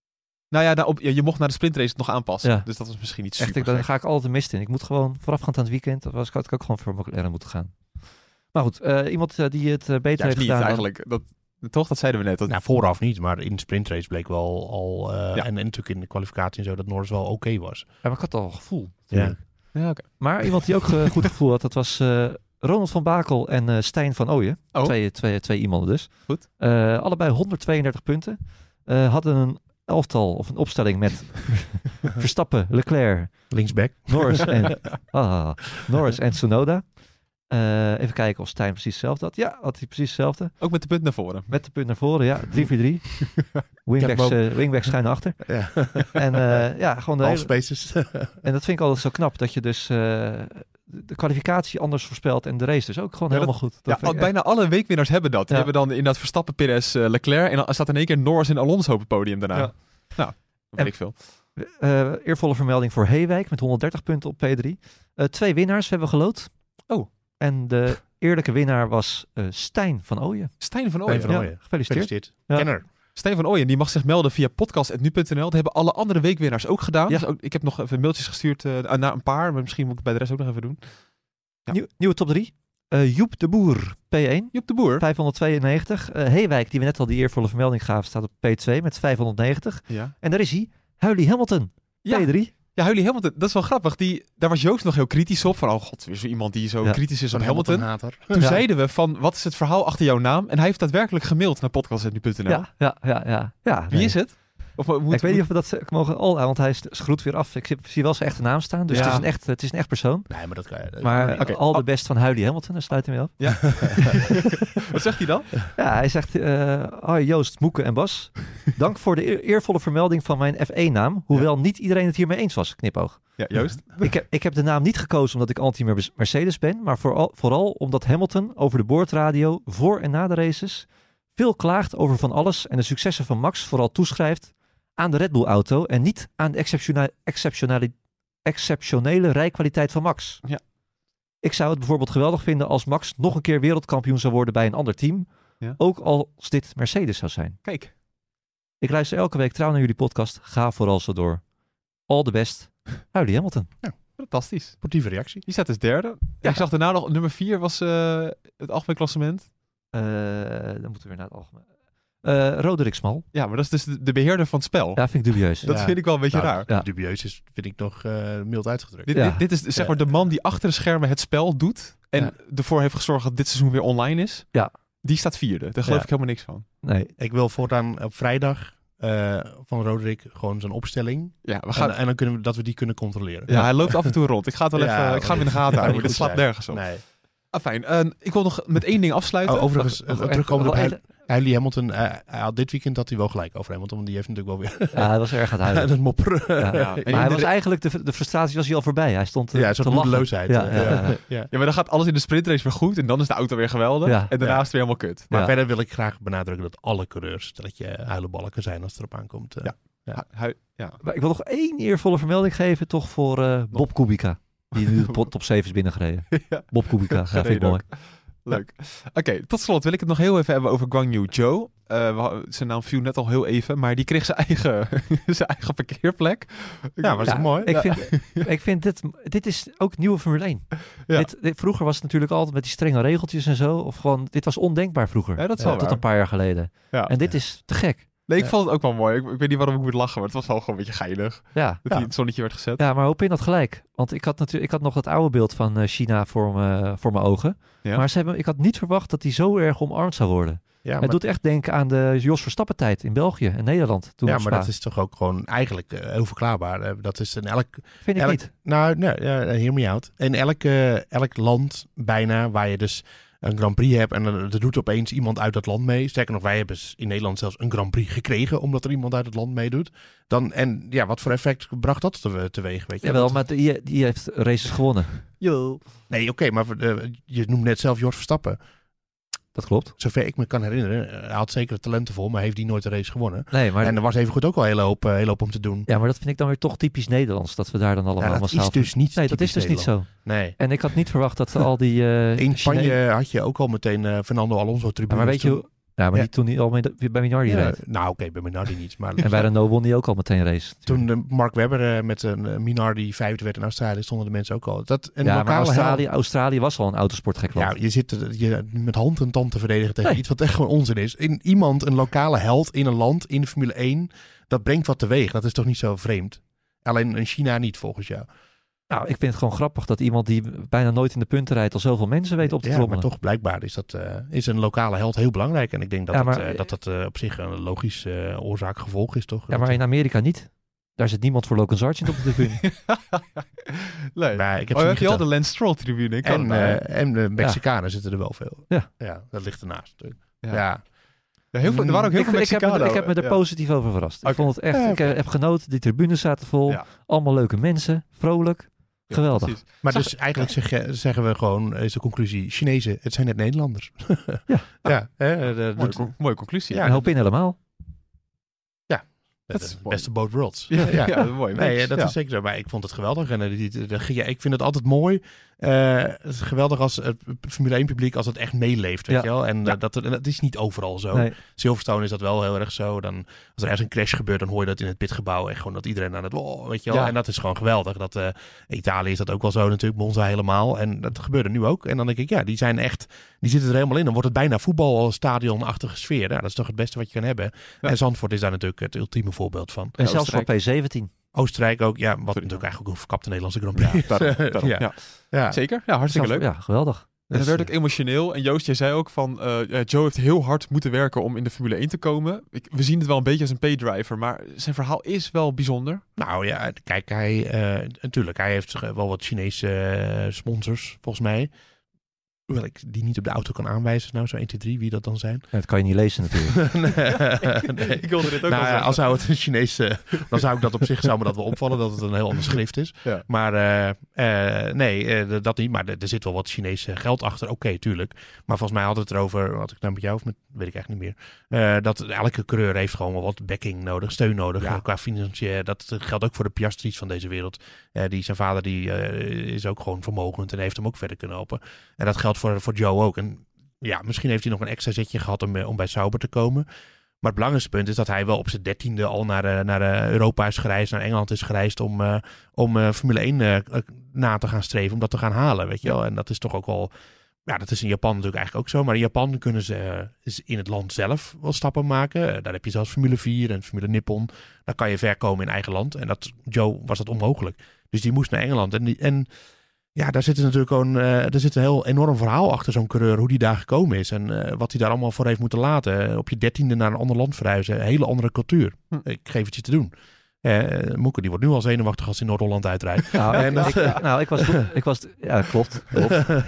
Nou ja, nou, op, ja, je mocht naar de sprintrace het nog aanpassen. Ja. Dus dat was misschien niet Echt, super ik, dan gek. ga ik altijd de mist in. Ik moet gewoon voorafgaand aan het weekend, dat was, had ik ook gewoon voor McLaren moeten gaan. Maar goed, uh, iemand uh, die het uh, beter Ja, heeft niet gedaan. dan- eigenlijk. Dat, toch, dat zeiden we net. Dat, Nou, vooraf niet, maar in de sprintrace bleek wel al... eh, Ja. en, en natuurlijk in de kwalificatie en zo, dat Norris wel oké okay was. Ja, maar ik had al gevoel. Ja. ja, oké. Maar iemand die ook uh, goed gevoel had, dat was uh, Ronald van Bakel en uh, Stijn van Ooyen. Oh. Twee, twee, twee iemanden dus. Goed. Uh, allebei honderdtweeëndertig punten. Uh, hadden een elftal of een opstelling met Verstappen, Leclerc, Linksback. Norris en, ah, Norris en Tsunoda. Uh, even kijken of Stijn precies hetzelfde had. Ja, had hij precies hetzelfde. Ook met de punt naar voren. Met de punt naar voren, ja. drie vier drie. Wingbacks, Ik heb uh, wingbacks schuin achter. Ja. En uh, ja, gewoon de Half hele, spaces. en dat vind ik altijd zo knap, dat je dus uh, de kwalificatie anders voorspelt en de race dus ook gewoon Ja, dat- helemaal goed. Dat Ja, vind ik al, bijna alle weekwinnaars hebben dat. Die Ja. hebben dan inderdaad Verstappen, Perez, uh, Leclerc. En dan staat in één keer Norris en Alonso op het podium daarna. Ja. Nou, dat weet En- ik veel. echt, uh, eervolle vermelding voor Heewijk met honderddertig punten op P drie. Uh, twee winnaars hebben we geloot. Oh. En de eerlijke winnaar was uh, Stijn van Ooyen. Stijn van Ooyen. Stijn van Ja, Ooyen. gefeliciteerd. Gefeliciteerd. Ja. Kenner. Stijn van Ooyen, die mag zich melden via podcast punt nu punt n l. Dat hebben alle andere weekwinnaars ook gedaan. Ja. Dus ook, ik heb nog even mailtjes gestuurd uh, naar een paar. Maar misschien moet ik het bij de rest ook nog even doen. Ja. Nieuw, nieuwe top drie. Uh, Joep de Boer, P één. Joep de Boer. vijfhonderdtweeënnegentig. Uh, Heewijk, die we net al die eervolle vermelding gaven, staat op P twee met vijfhonderdnegentig. Ja. En daar is hij, Huilie Hamilton, Ja. P drie. Ja, Hully Hamilton, dat is wel grappig. Die, daar was Joost nog heel kritisch op. Van, oh god, weer zo iemand die zo Ja. kritisch is op Zo'n Hamilton. Hamilton-hater. Toen Ja. zeiden we van, wat is het verhaal achter jouw naam? En hij heeft daadwerkelijk gemaild naar podcast punt nu punt n l. Ja, ja, ja, ja. ja Wie nee. is het? Of, moet, ik weet niet of we dat ze- mogen... Oh, want hij schroet weer af. Ik zie, zie wel zijn echte naam staan. Dus Ja. het, is een echt, het is een echt persoon. Nee, maar dat kan je. dat Maar kan Oké. niet. al de best van Huilie Hamilton. Daar sluit hij mee af. Ja. Wat zegt hij dan? Ja, hij zegt... eh Hoi Joost, Moeke en Bas. Dank voor de eer- eervolle vermelding van mijn F één naam. Hoewel niet iedereen het hiermee eens was. Knipoog. Ja, Joost. Ik heb, ik heb de naam niet gekozen omdat ik anti-Mercedes ben. Maar vooral, vooral omdat Hamilton over de boordradio voor en na de races... veel klaagt over van alles en de successen van Max vooral toeschrijft aan de Red Bull auto en niet aan de exceptiona- exceptionali- exceptionele rijkwaliteit van Max. Ja. Ik zou het bijvoorbeeld geweldig vinden als Max nog een keer wereldkampioen zou worden bij een ander team. Ja. Ook als dit Mercedes zou zijn. Kijk. Ik luister elke week trouw naar jullie podcast. Ga vooral zo door. All the best. Huilie Hamilton. Fantastisch. Sportieve reactie. Die staat dus derde. Ja. Ik zag daarna nog, nummer vier was uh, het algemeen klassement. Uh, dan moeten we weer naar het algemeen. Uh, Roderick Smal. Ja, maar dat is dus de, de beheerder van het spel. Ja, vind ik dubieus. Dat Ja. vind ik wel een beetje Nou, raar. Ja. Dubieus is, vind ik nog uh, mild uitgedrukt. Dit, Ja. dit, dit is zeg maar de man die achter de schermen het spel doet en Ja. ervoor heeft gezorgd dat dit seizoen weer online is. Ja. Die staat vierde. Daar geloof Ja. ik helemaal niks van. Nee. Ik wil voortaan op vrijdag uh, van Roderick gewoon zijn opstelling. Ja, we gaan, En, en dan kunnen we dat we die kunnen controleren. ja, hij loopt af en toe rond. Ik ga het wel Ja, even, ik ga hem in de dit- gaten dit houden. kan Dit niet slaat goed zijn. nergens op. Nee. Ah, fijn. Uh, ik wil nog met één ding afsluiten. Oh, overigens, uh, Wacht, terugkomen op wel Huil- Huilie Hamilton. Uh, hij had dit weekend had hij wel gelijk over Hamilton, want die heeft natuurlijk wel weer Ja, hij was erg aan het huilen. het mopperen. Ja. Ja. Maar hij was eigenlijk, de, de frustratie was hij al voorbij. Hij stond uh, Ja, een te soort lachen. moedeloosheid. Ja, uh, ja. ja, ja. Ja, maar dan gaat alles in de sprintrace weer goed en dan is de auto weer geweldig. Ja. En daarna Ja. is het weer helemaal kut. Maar Ja. verder wil ik graag benadrukken dat alle coureurs dat je huilenbalken zijn als het erop aankomt. Uh. Ja. Ja. Hu- hu- ja. Maar ik wil nog één eervolle vermelding geven, toch voor uh, Bob Kubica. Die nu de pot- top zeven is binnengereden. Ja. Bob Kubica, ja, vind ik Gereden mooi. Leuk. Oké, okay, tot slot wil ik het nog heel even hebben over Guan Yu Zhou. Uh, we, zijn naam viel net al heel even, maar die kreeg zijn eigen, zijn eigen parkeerplek. Ja, was Ja, toch mooi? Ik Ja. vind, ik vind dit, dit is ook nieuwe Formule één. Ja. Dit, dit, vroeger was het natuurlijk altijd met die strenge regeltjes en zo. Of gewoon, dit was ondenkbaar vroeger. Ja, dat is Uh, wel tot waar. een paar jaar geleden. Ja. En dit is te gek. Nee, ik Ja. vond het ook wel mooi. Ik, ik weet niet waarom ik moet lachen, maar het was wel gewoon een beetje geinig. Ja. Dat Ja. hij in het zonnetje werd gezet. Ja, maar Hopin had gelijk. Want ik had natuurlijk, ik had nog dat oude beeld van uh, China voor, me, voor mijn ogen. Ja. Maar ze hebben, ik had niet verwacht dat hij zo erg omarmd zou worden. Ja, Het maar, doet echt denken aan de Jos Verstappen tijd in België en Nederland. Toen ja, op maar Spa. dat is toch ook gewoon eigenlijk uh, heel verklaarbaar. Uh, dat is in elk... Vind ik elk niet. Nou, nee, ja, hear me out. In elk, uh, elk land bijna waar je dus een Grand Prix hebt en er doet opeens iemand uit dat land mee. Sterker nog, wij hebben in Nederland zelfs een Grand Prix gekregen omdat er iemand uit het land meedoet. Dan, en ja, wat voor effect bracht dat te, teweeg? Weet je? Jawel, Dat- maar die, die heeft races gewonnen. Yo. Nee, oké, okay, maar uh, je noemt net zelf Jos Verstappen. Dat klopt. Zover ik me kan herinneren, uh, hij had zeker talenten voor, maar heeft die nooit de race gewonnen. Nee, maar, En er was evengoed ook wel een hele hoop, uh, hele hoop om te doen. ja, maar dat vind ik dan weer toch typisch Nederlands. Dat we daar dan allemaal Ja, dat massaal... is dus niet nee, dat is typisch dus niet Nederland. zo. Nee. En ik had niet verwacht dat al die... Uh, In Spanje Chinezen- had je ook al meteen uh, Fernando Alonso Ja, tribune. maar weet je hoe... Ja, maar Ja. die toen hij al mee, bij Minardi Ja, reed. nou, oké, okay, bij Minardi niet. Maar En bij Renault won hij ook al meteen race. toen uh, Mark Webber uh, met een uh, Minardi vijfde werd in Australië, stonden de mensen ook al. Dat een Ja, maar lokale Australië, held- Australië was al een autosportgek land. Ja, je zit er- je, met hand en tand te verdedigen tegen Nee. iets wat echt gewoon onzin is. In, iemand, een lokale held in een land, in de Formule één, dat brengt wat teweeg. Dat is toch niet zo vreemd? Alleen in China niet, volgens jou. Nou, ik vind het gewoon grappig dat iemand die bijna nooit in de punten rijdt al zoveel mensen weet op te Ja, maar trommelen. toch blijkbaar is, dat, uh, is een lokale held heel belangrijk. En ik denk dat Ja, dat, maar- uh, dat, dat uh, op zich een logisch uh, oorzaak-gevolg is, toch? Ja, maar in Amerika niet. Daar zit niemand voor Logan Sargent op de tribune. Leuk. Maar ik heb Oh, ze heb niet je al de geteld. Lance Stroll tribune? Ik kan En, het maar. uh, en de Mexicanen zitten er wel veel. Ja. Ja, dat ligt ernaast natuurlijk. Ja. Ja. Ja, heel veel, er waren ook heel ik, veel ik, heb me, Mexicanen. ik heb me er Ja. positief over verrast. Oké. Ik vond het echt, Ja, ik oké. eh, heb genoten. Die tribunes zaten vol. Ja. Allemaal leuke mensen. Vrolijk. Ja, Geweldig. precies. Maar Zag- dus eigenlijk zeg je- zeggen we gewoon, is de conclusie, Chinezen, het zijn net Nederlanders. Ja. Ja, hè, de, de, Mooie, de, con- mooie conclusie. Ja, En hoop in helemaal. dat de is mooi. beste both worlds. Ja, ja, ja, mooi. Nee, eh, dat Ja. is zeker zo. Maar ik vond het geweldig. En, eh, die, die, de- ja, ik vind het altijd mooi. Eh, het is geweldig als het Formule één publiek, als het echt meeleeft. Weet Ja. je wel? En, eh, Ja. dat, en dat is niet overal zo. Nee. Silverstone is dat wel heel erg zo. Dan, als er ergens een crash gebeurt, dan hoor je dat in het pitgebouw. En gewoon dat iedereen aan het... Oh, weet je wel? Ja. En dat is gewoon geweldig. Dat, eh, Italië is dat ook wel zo natuurlijk. Monza helemaal. En dat gebeurde nu ook. En dan denk ik, ja, die zijn echt... Die zitten er helemaal in. Dan wordt het bijna voetbalstadionachtige sfeer. Ja, dat is toch het beste wat je kan hebben. Ja. En Zandvoort is daar natuurlijk het ultieme voorbeeld van. En zelfs van Oostenrijk. P zeventien. Oostenrijk ook, ja, wat Sorry. natuurlijk eigenlijk ook een verkapte Nederlandse Grand Prix Ja, is. daarom, daarom, ja. ja. Ja. Zeker? Ja, hartstikke Zelfs- leuk. Ja, geweldig. En dat werd ook emotioneel. En Joost, jij zei ook van... Uh, Joe heeft heel hard moeten werken om in de Formule één te komen. Ik, we zien het wel een beetje als een paydriver. Maar zijn verhaal is wel bijzonder. Nou ja, kijk, hij... Uh, natuurlijk, hij heeft wel wat Chinese uh, sponsors, volgens mij. Hoewel ik die niet op de auto kan aanwijzen. Nou, zo één, twee, drie, wie dat dan zijn. Ja, dat kan je niet lezen natuurlijk. nee, nee. Ik wilde dit ook nou, wel ja, als zou het een Chinese... dan zou ik dat op zich zou me dat wel opvallen. Dat het een heel ander schrift is. Ja. Maar uh, uh, nee, uh, dat niet. Maar er, er zit wel wat Chinese geld achter. Oké, okay, tuurlijk. Maar volgens mij had het erover... Had ik nou met jou of met... Weet ik eigenlijk niet meer. Uh, dat elke coureur heeft gewoon wel wat backing nodig. Steun nodig. Ja. Uh, qua financiën. Dat geldt ook voor de Piastris van deze wereld. Uh, die, zijn vader die, uh, is ook gewoon vermogend. En heeft hem ook verder kunnen helpen. En dat geldt voor, voor Joe ook. En ja, misschien heeft hij nog een extra zetje gehad om, om bij Sauber te komen. Maar het belangrijkste punt is dat hij wel op zijn dertiende al naar, uh, naar uh, Europa is gereisd, naar Engeland is gereisd om, uh, om uh, Formule één uh, na te gaan streven, om dat te gaan halen, weet je wel. En dat is toch ook wel, ja, dat is in Japan natuurlijk eigenlijk ook zo. Maar in Japan kunnen ze uh, in het land zelf wel stappen maken. Uh, daar heb je zelfs Formule vier en Formule Nippon. Daar kan je ver komen in eigen land. En dat Joe was dat onmogelijk. Dus die moest naar Engeland. En, die, en ja, daar zit natuurlijk gewoon, uh, er zit een heel enorm verhaal achter zo'n coureur, hoe die daar gekomen is en uh, wat hij daar allemaal voor heeft moeten laten. Uh, op je dertiende naar een ander land verhuizen, een hele andere cultuur. Hm. Ik geef het je te doen. Uh, Moeke, die wordt nu al zenuwachtig als hij Noord-Holland uitrijdt. Nou, en, ik, ik, nou ik, was, ik was... Ja, klopt. klopt.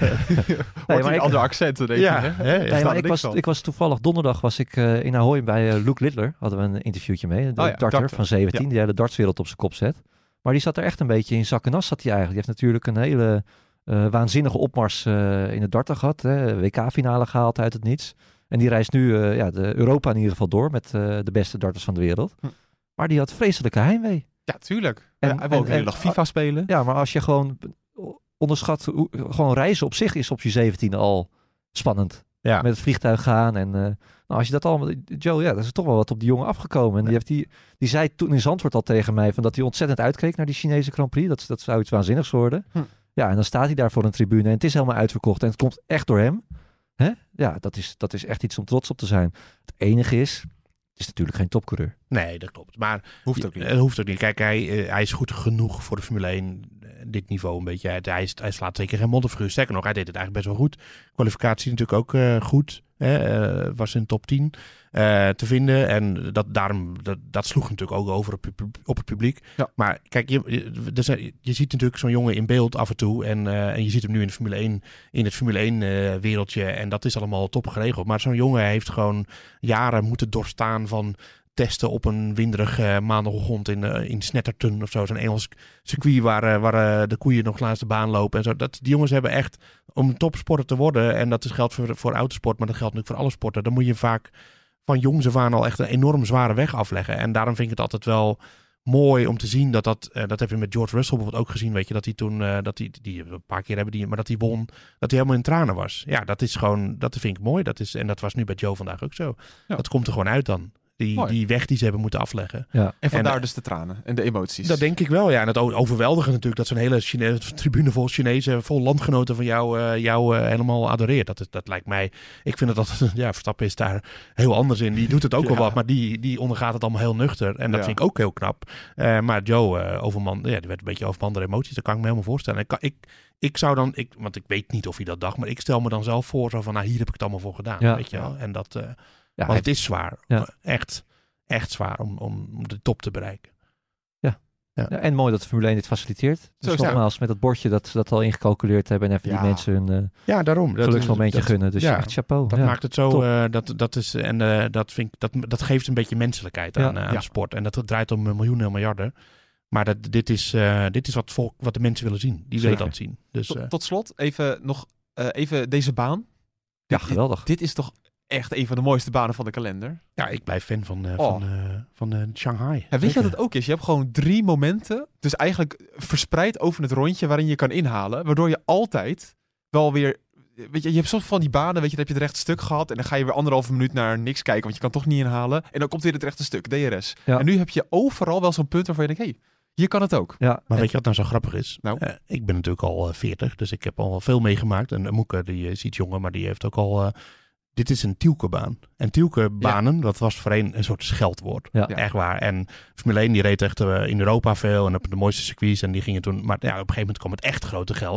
nee, maar ik, andere accenten, denk ja, je. Hè? Nee, maar ik, was, ik was toevallig donderdag was ik uh, in Ahoy bij uh, Luke Littler. Hadden we een interviewtje mee. De oh, ja, darter, darter van zeventien, ja. Die de dartswereld op zijn kop zet. Maar die zat er echt een beetje in zak en as, zat hij eigenlijk. Die heeft natuurlijk een hele uh, waanzinnige opmars uh, in het darten gehad. Hè? W K-finale gehaald uit het niets. En die reist nu uh, ja, de Europa in ieder geval door met uh, de beste darters van de wereld. Hm. Maar die had vreselijke heimwee. Ja, tuurlijk. En, ja, hij wil ook de hele dag FIFA spelen. Ja, maar als je gewoon onderschat, hoe, gewoon reizen op zich is op je zeventiende al spannend. Ja. Met het vliegtuig gaan en... Uh, nou, als je dat allemaal... Joe, ja, dat is toch wel wat op die jongen afgekomen. En ja. die, heeft die, die zei toen in Zandvoort al tegen mij van dat hij ontzettend uitkeek naar die Chinese Grand Prix. Dat, dat zou iets waanzinnigs worden. Hm. Ja, en dan staat hij daar voor een tribune en het is helemaal uitverkocht. En het komt echt door hem. Hè? Ja, dat is, dat is echt iets om trots op te zijn. Het enige is... Het is natuurlijk geen topcoureur. Nee, dat klopt. Maar hoeft ook niet. Het hoeft ook niet. Kijk, hij, hij is goed genoeg voor de Formule één. Dit niveau een beetje. Hij, hij, hij slaat zeker geen modderfiguur. Sterker nog, hij deed het eigenlijk best wel goed. Kwalificatie natuurlijk ook uh, goed. Hè? Uh, was in de top tien uh, te vinden. En dat, daarom, dat, dat sloeg natuurlijk ook over op, op het publiek. Ja. Maar kijk, je, je, je ziet natuurlijk zo'n jongen in beeld af en toe. En, uh, en je ziet hem nu in, de Formule één, in het Formule één uh, wereldje. En dat is allemaal top geregeld. Maar zo'n jongen heeft gewoon jaren moeten doorstaan van... testen op een winderig uh, maandagochtend in, uh, in Snetterton of zo. Zo'n Engels circuit waar, uh, waar uh, de koeien nog langs de baan lopen. En zo. Dat, die jongens hebben echt, om een topsporter te worden... en dat is geldt voor, voor autosport, maar dat geldt natuurlijk voor alle sporten... dan moet je vaak van jongs af aan al echt een enorm zware weg afleggen. En daarom vind ik het altijd wel mooi om te zien dat dat... Uh, dat heb je met George Russell bijvoorbeeld ook gezien, weet je... dat hij toen, uh, dat hij, die een paar keer hebben die... maar dat hij won, dat hij helemaal in tranen was. Ja, dat is gewoon, dat vind ik mooi. Dat is, en dat was nu bij Joe vandaag ook zo. Ja. Dat komt er gewoon uit dan. Die, die weg die ze hebben moeten afleggen. Ja. En vandaar en, dus de tranen en de emoties. Dat denk ik wel, ja. En het overweldigend natuurlijk dat zo'n hele Chine- tribune vol Chinezen, vol landgenoten van jou, uh, jou uh, helemaal adoreert. Dat, dat lijkt mij... Ik vind het altijd... Ja, Verstappen is daar heel anders in. Die doet het ook ja. wel wat, maar die, die ondergaat het allemaal heel nuchter. En dat ja. vind ik ook heel knap. Uh, maar Joe, uh, overman, ja, die werd een beetje overman door emoties. Dat kan ik me helemaal voorstellen. Ik, kan, ik, ik zou dan... Ik, want ik weet niet of hij dat dacht, maar ik stel me dan zelf voor zo van, nou, hier heb ik het allemaal voor gedaan. Ja. Weet je wel? En dat... Uh, Ja, want het is zwaar. Ja. Echt, echt zwaar om, om de top te bereiken. Ja. Ja. Ja, en mooi dat de Formule één dit faciliteert. Dus Zo nogmaals, ja. met dat bordje dat ze dat al ingecalculeerd hebben... en even ja. die mensen hun uh, ja, daarom. geluksmomentje dat, gunnen. Dus ja, echt chapeau. Dat ja. maakt het zo... Uh, dat, dat is, en uh, dat, vind ik, dat, dat geeft een beetje menselijkheid aan, ja. uh, aan ja. de sport. En dat draait om miljoenen en miljarden. Maar dat, dit is, uh, dit is wat, volk, wat de mensen willen zien. Die willen dat zien. Dus, tot, uh, tot slot, even nog uh, even deze baan. Ja, geweldig. Dit, dit is toch... echt een van de mooiste banen van de kalender. Ja, ik blijf fan van, uh, oh. van, uh, van uh, Shanghai. Ja, weet je wat het ook is? Je hebt gewoon drie momenten, dus eigenlijk verspreid over het rondje waarin je kan inhalen, waardoor je altijd wel weer... Weet je, je hebt soms van die banen, weet je, dan heb je het rechte stuk gehad en dan ga je weer anderhalve minuut naar niks kijken, want je kan toch niet inhalen. En dan komt weer het rechte stuk, D R S. Ja. En nu heb je overal wel zo'n punt waarvan je denkt, hé, hey, hier kan het ook. Ja. Maar en... weet je wat nou zo grappig is? Nou? Uh, ik ben natuurlijk al uh, veertig, dus ik heb al veel meegemaakt. En uh, Moeke, die is iets jonger, maar die heeft ook al... Uh, Dit is een Tielke-baan. En Tielke-banen, ja. dat was voorheen een soort scheldwoord. Ja. Echt waar. En Formule één, die reed echt uh, in Europa veel en op de mooiste circuits. En die gingen toen... Maar ja, op een gegeven moment kwam het echt grote geld.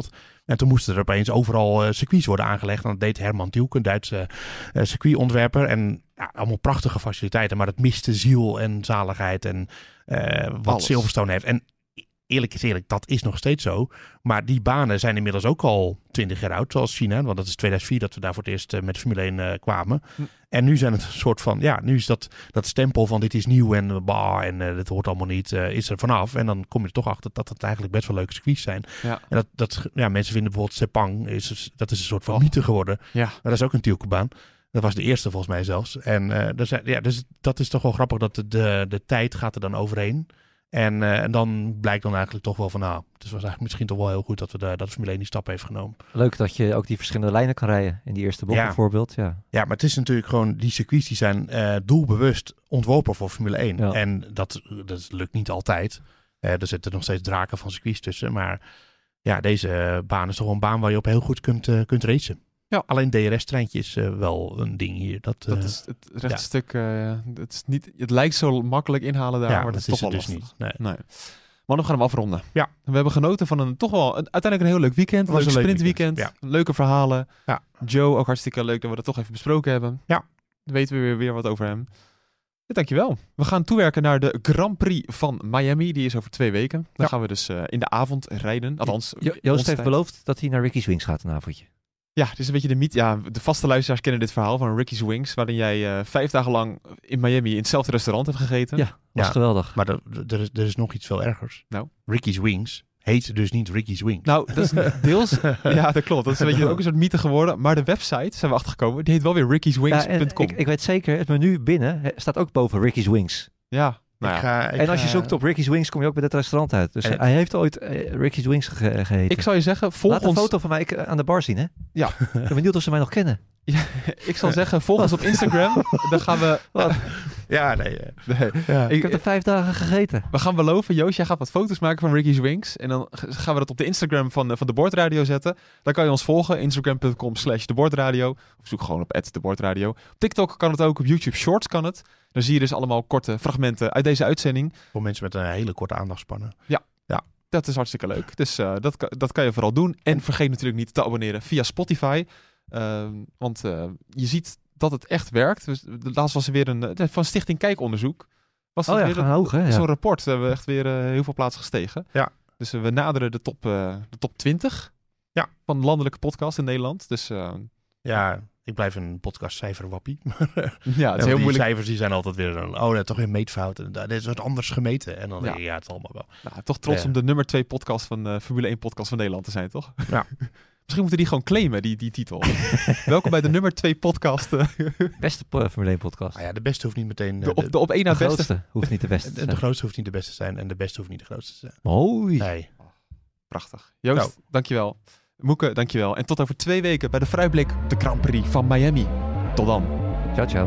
En toen moesten er opeens overal uh, circuits worden aangelegd. En dat deed Herman Tielke, een Duitse uh, circuitontwerper. En ja, allemaal prachtige faciliteiten. Maar het miste ziel en zaligheid en uh, wat Alles. Silverstone heeft. En eerlijk is eerlijk, dat is nog steeds zo. Maar die banen zijn inmiddels ook al twintig jaar oud, zoals China. Want dat is tweeduizend vier dat we daar voor het eerst uh, met Formule één uh, kwamen. Hm. En nu zijn het een soort van, ja, nu is dat, dat stempel van dit is nieuw en bah, en uh, dit hoort allemaal niet, uh, is er vanaf. En dan kom je er toch achter dat het eigenlijk best wel leuke circuits zijn. Ja. En dat, dat, ja, mensen vinden bijvoorbeeld Sepang, is, dat is een soort van oh. mythe geworden. Ja. Maar dat is ook een Tielke-baan. Dat was de eerste volgens mij zelfs. En uh, dus, ja, dus dat is toch wel grappig dat de, de, de tijd gaat er dan overheen. En, uh, en dan blijkt dan eigenlijk toch wel van, nou, het was eigenlijk misschien toch wel heel goed dat we de, dat Formule één die stap heeft genomen. Leuk dat je ook die verschillende lijnen kan rijden in die eerste bocht ja. bijvoorbeeld. Ja. ja, maar het is natuurlijk gewoon, die circuits die zijn uh, doelbewust ontworpen voor Formule één. Ja. En dat, dat lukt niet altijd. Uh, er zitten nog steeds draken van circuits tussen. Maar ja, deze baan is toch wel een baan waar je op heel goed kunt, uh, kunt racen. Ja. Alleen D R S-treintje is uh, wel een ding hier. Dat, uh, dat is het rechtstuk. Ja. Uh, het, is niet, het lijkt zo makkelijk inhalen daar, ja, maar dat, dat is toch wel dus lastig. Niet. Nee. Nee. Maar we gaan hem afronden. Ja. We hebben genoten van een toch wel een, uiteindelijk een heel leuk weekend. Het was een sprintweekend. Ja. Leuke verhalen. Ja. Joe, ook hartstikke leuk dat we dat toch even besproken hebben. Ja. Dan weten we weer, weer wat over hem. Ja, dankjewel. We gaan toewerken naar de Grand Prix van Miami. Die is over twee weken. Dan ja. gaan we dus uh, in de avond rijden. Althans, jo- Joost heeft beloofd dat hij naar Ricky's Wings gaat een avondje. Ja, het is een beetje de mythe. Ja, de vaste luisteraars kennen dit verhaal van Ricky's Wings, waarin jij uh, vijf dagen lang in Miami in hetzelfde restaurant hebt gegeten. Ja, was ja, geweldig. Maar er, er, is, er is nog iets veel ergers. Nou? Ricky's Wings heet dus niet Ricky's Wings. Nou, dat is deels... ja, dat klopt. Dat is een beetje ook een soort mythe geworden. Maar de website, zijn we achtergekomen, die heet wel weer ricky's wings punt com. Ja, ik, ik weet zeker, het menu binnen staat ook boven Ricky's Wings. Ja. Nou ja. ga, en als je zoekt op Ricky's Wings, kom je ook bij het restaurant uit. Dus en hij heeft ooit uh, Ricky's Wings ge- geheten. Ik zal je zeggen, volg Laat ons... een foto van mij aan de bar zien, hè? Ja. Ik ben benieuwd of ze mij nog kennen. Ja, ik zal zeggen, volg ons op Instagram. Dan gaan we... Wat? Ja, nee. nee. Ja. Ik, ik heb er vijf dagen gegeten. We gaan beloven, Joost, jij gaat wat foto's maken van Ricky's Wings. En dan gaan we dat op de Instagram van, van de Bordradio zetten. Dan kan je ons volgen, instagram.com slash de Bordradio. Of zoek gewoon op at de Bordradio. Op TikTok kan het ook, op YouTube Shorts kan het. Dan zie je dus allemaal korte fragmenten uit deze uitzending. Voor mensen met een hele korte aandachtspannen. Ja, ja. Dat is hartstikke leuk. Dus uh, dat, dat kan je vooral doen. En vergeet natuurlijk niet te abonneren via Spotify. Uh, want uh, je ziet dat het echt werkt. Dus, laatst was er weer een... Uh, van Stichting Kijkonderzoek. Was oh ja, weer gaan hoog, hè? Ja. Zo'n rapport. We hebben echt weer uh, heel veel plaatsen gestegen. Ja. Dus uh, we naderen de top, uh, de top twintig ja. van landelijke podcasts in Nederland. Dus... Uh, ja... Ik blijf een podcastcijferwappie. Ja, het is ja, heel die moeilijk. Cijfers die zijn altijd weer een, oh, nee, toch weer meetfouten. Dit is wat anders gemeten. En dan ja. denk ik, ja, het is allemaal wel. Nou, toch trots ja. om de nummer twee podcast van uh, Formule één podcast van Nederland te zijn, toch? Ja. Misschien moeten die gewoon claimen, die, die titel. Welkom bij de nummer twee podcast. Beste Formule één podcast. Ah ja, de beste hoeft niet meteen... Uh, de, op, de op één na de beste. grootste hoeft niet de beste te de, zijn. de grootste hoeft niet de beste te zijn en de beste hoeft niet de grootste te zijn. Mooi. Nee. Oh, prachtig. Joost, nou. dankjewel. Moeke, dankjewel. En tot over twee weken bij de Fruitblik op de Grand Prix van Miami. Tot dan. Ciao, ciao.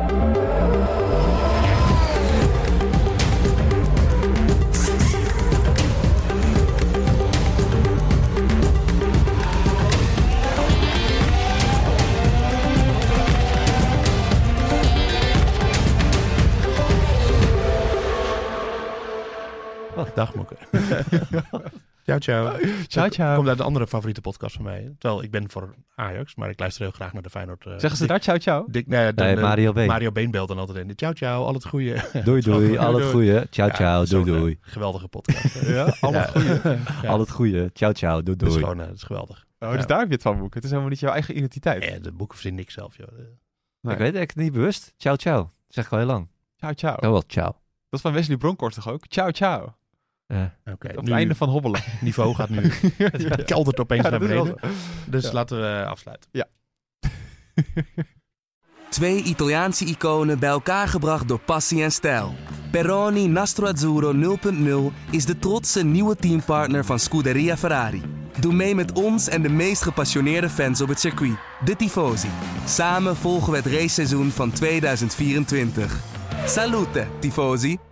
Oh, dag Moeke. Ciao, ciao. Ciao, ciao. Komt uit een andere favoriete podcast van mij. Terwijl ik ben voor Ajax, maar ik luister heel graag naar de Feyenoord. Uh, Zeggen ze daar ciao, ciao? Dik, nee, de, nee, Mario Been. Mario Been belt dan altijd in. Ciao, ciao, al het goede. Doei, doei, al het goede. Ciao, ja, ciao, doei, doei. Geweldige podcast. Ja, al het goede. Ja. Al het goede. Ciao, ciao, doei, doei. Dat is gewoon, uh, dat is geweldig. Oh, dus ja. daar heb je het van, Boek. Het is helemaal niet jouw eigen identiteit. Ja, de boeken verzin niks zelf, joh. Nee. Ik weet het niet bewust. Ciao, ciao. Dat zeg ik al heel lang. Ciao, ciao. Oh, wel, ciao. Dat is van Wesley Bronkhorst toch ook? Ciao, ciao. Uh, okay, op het einde van hobbelen. Niveau gaat nu. Het keldert opeens ja, naar beneden. Dus ja. laten we uh, afsluiten. Ja. Twee Italiaanse iconen bij elkaar gebracht door passie en stijl. Peroni Nastro Azzurro nul punt nul is de trotse nieuwe teampartner van Scuderia Ferrari. Doe mee met ons en de meest gepassioneerde fans op het circuit, de Tifosi. Samen volgen we het raceseizoen van tweeduizend vierentwintig. Salute, Tifosi!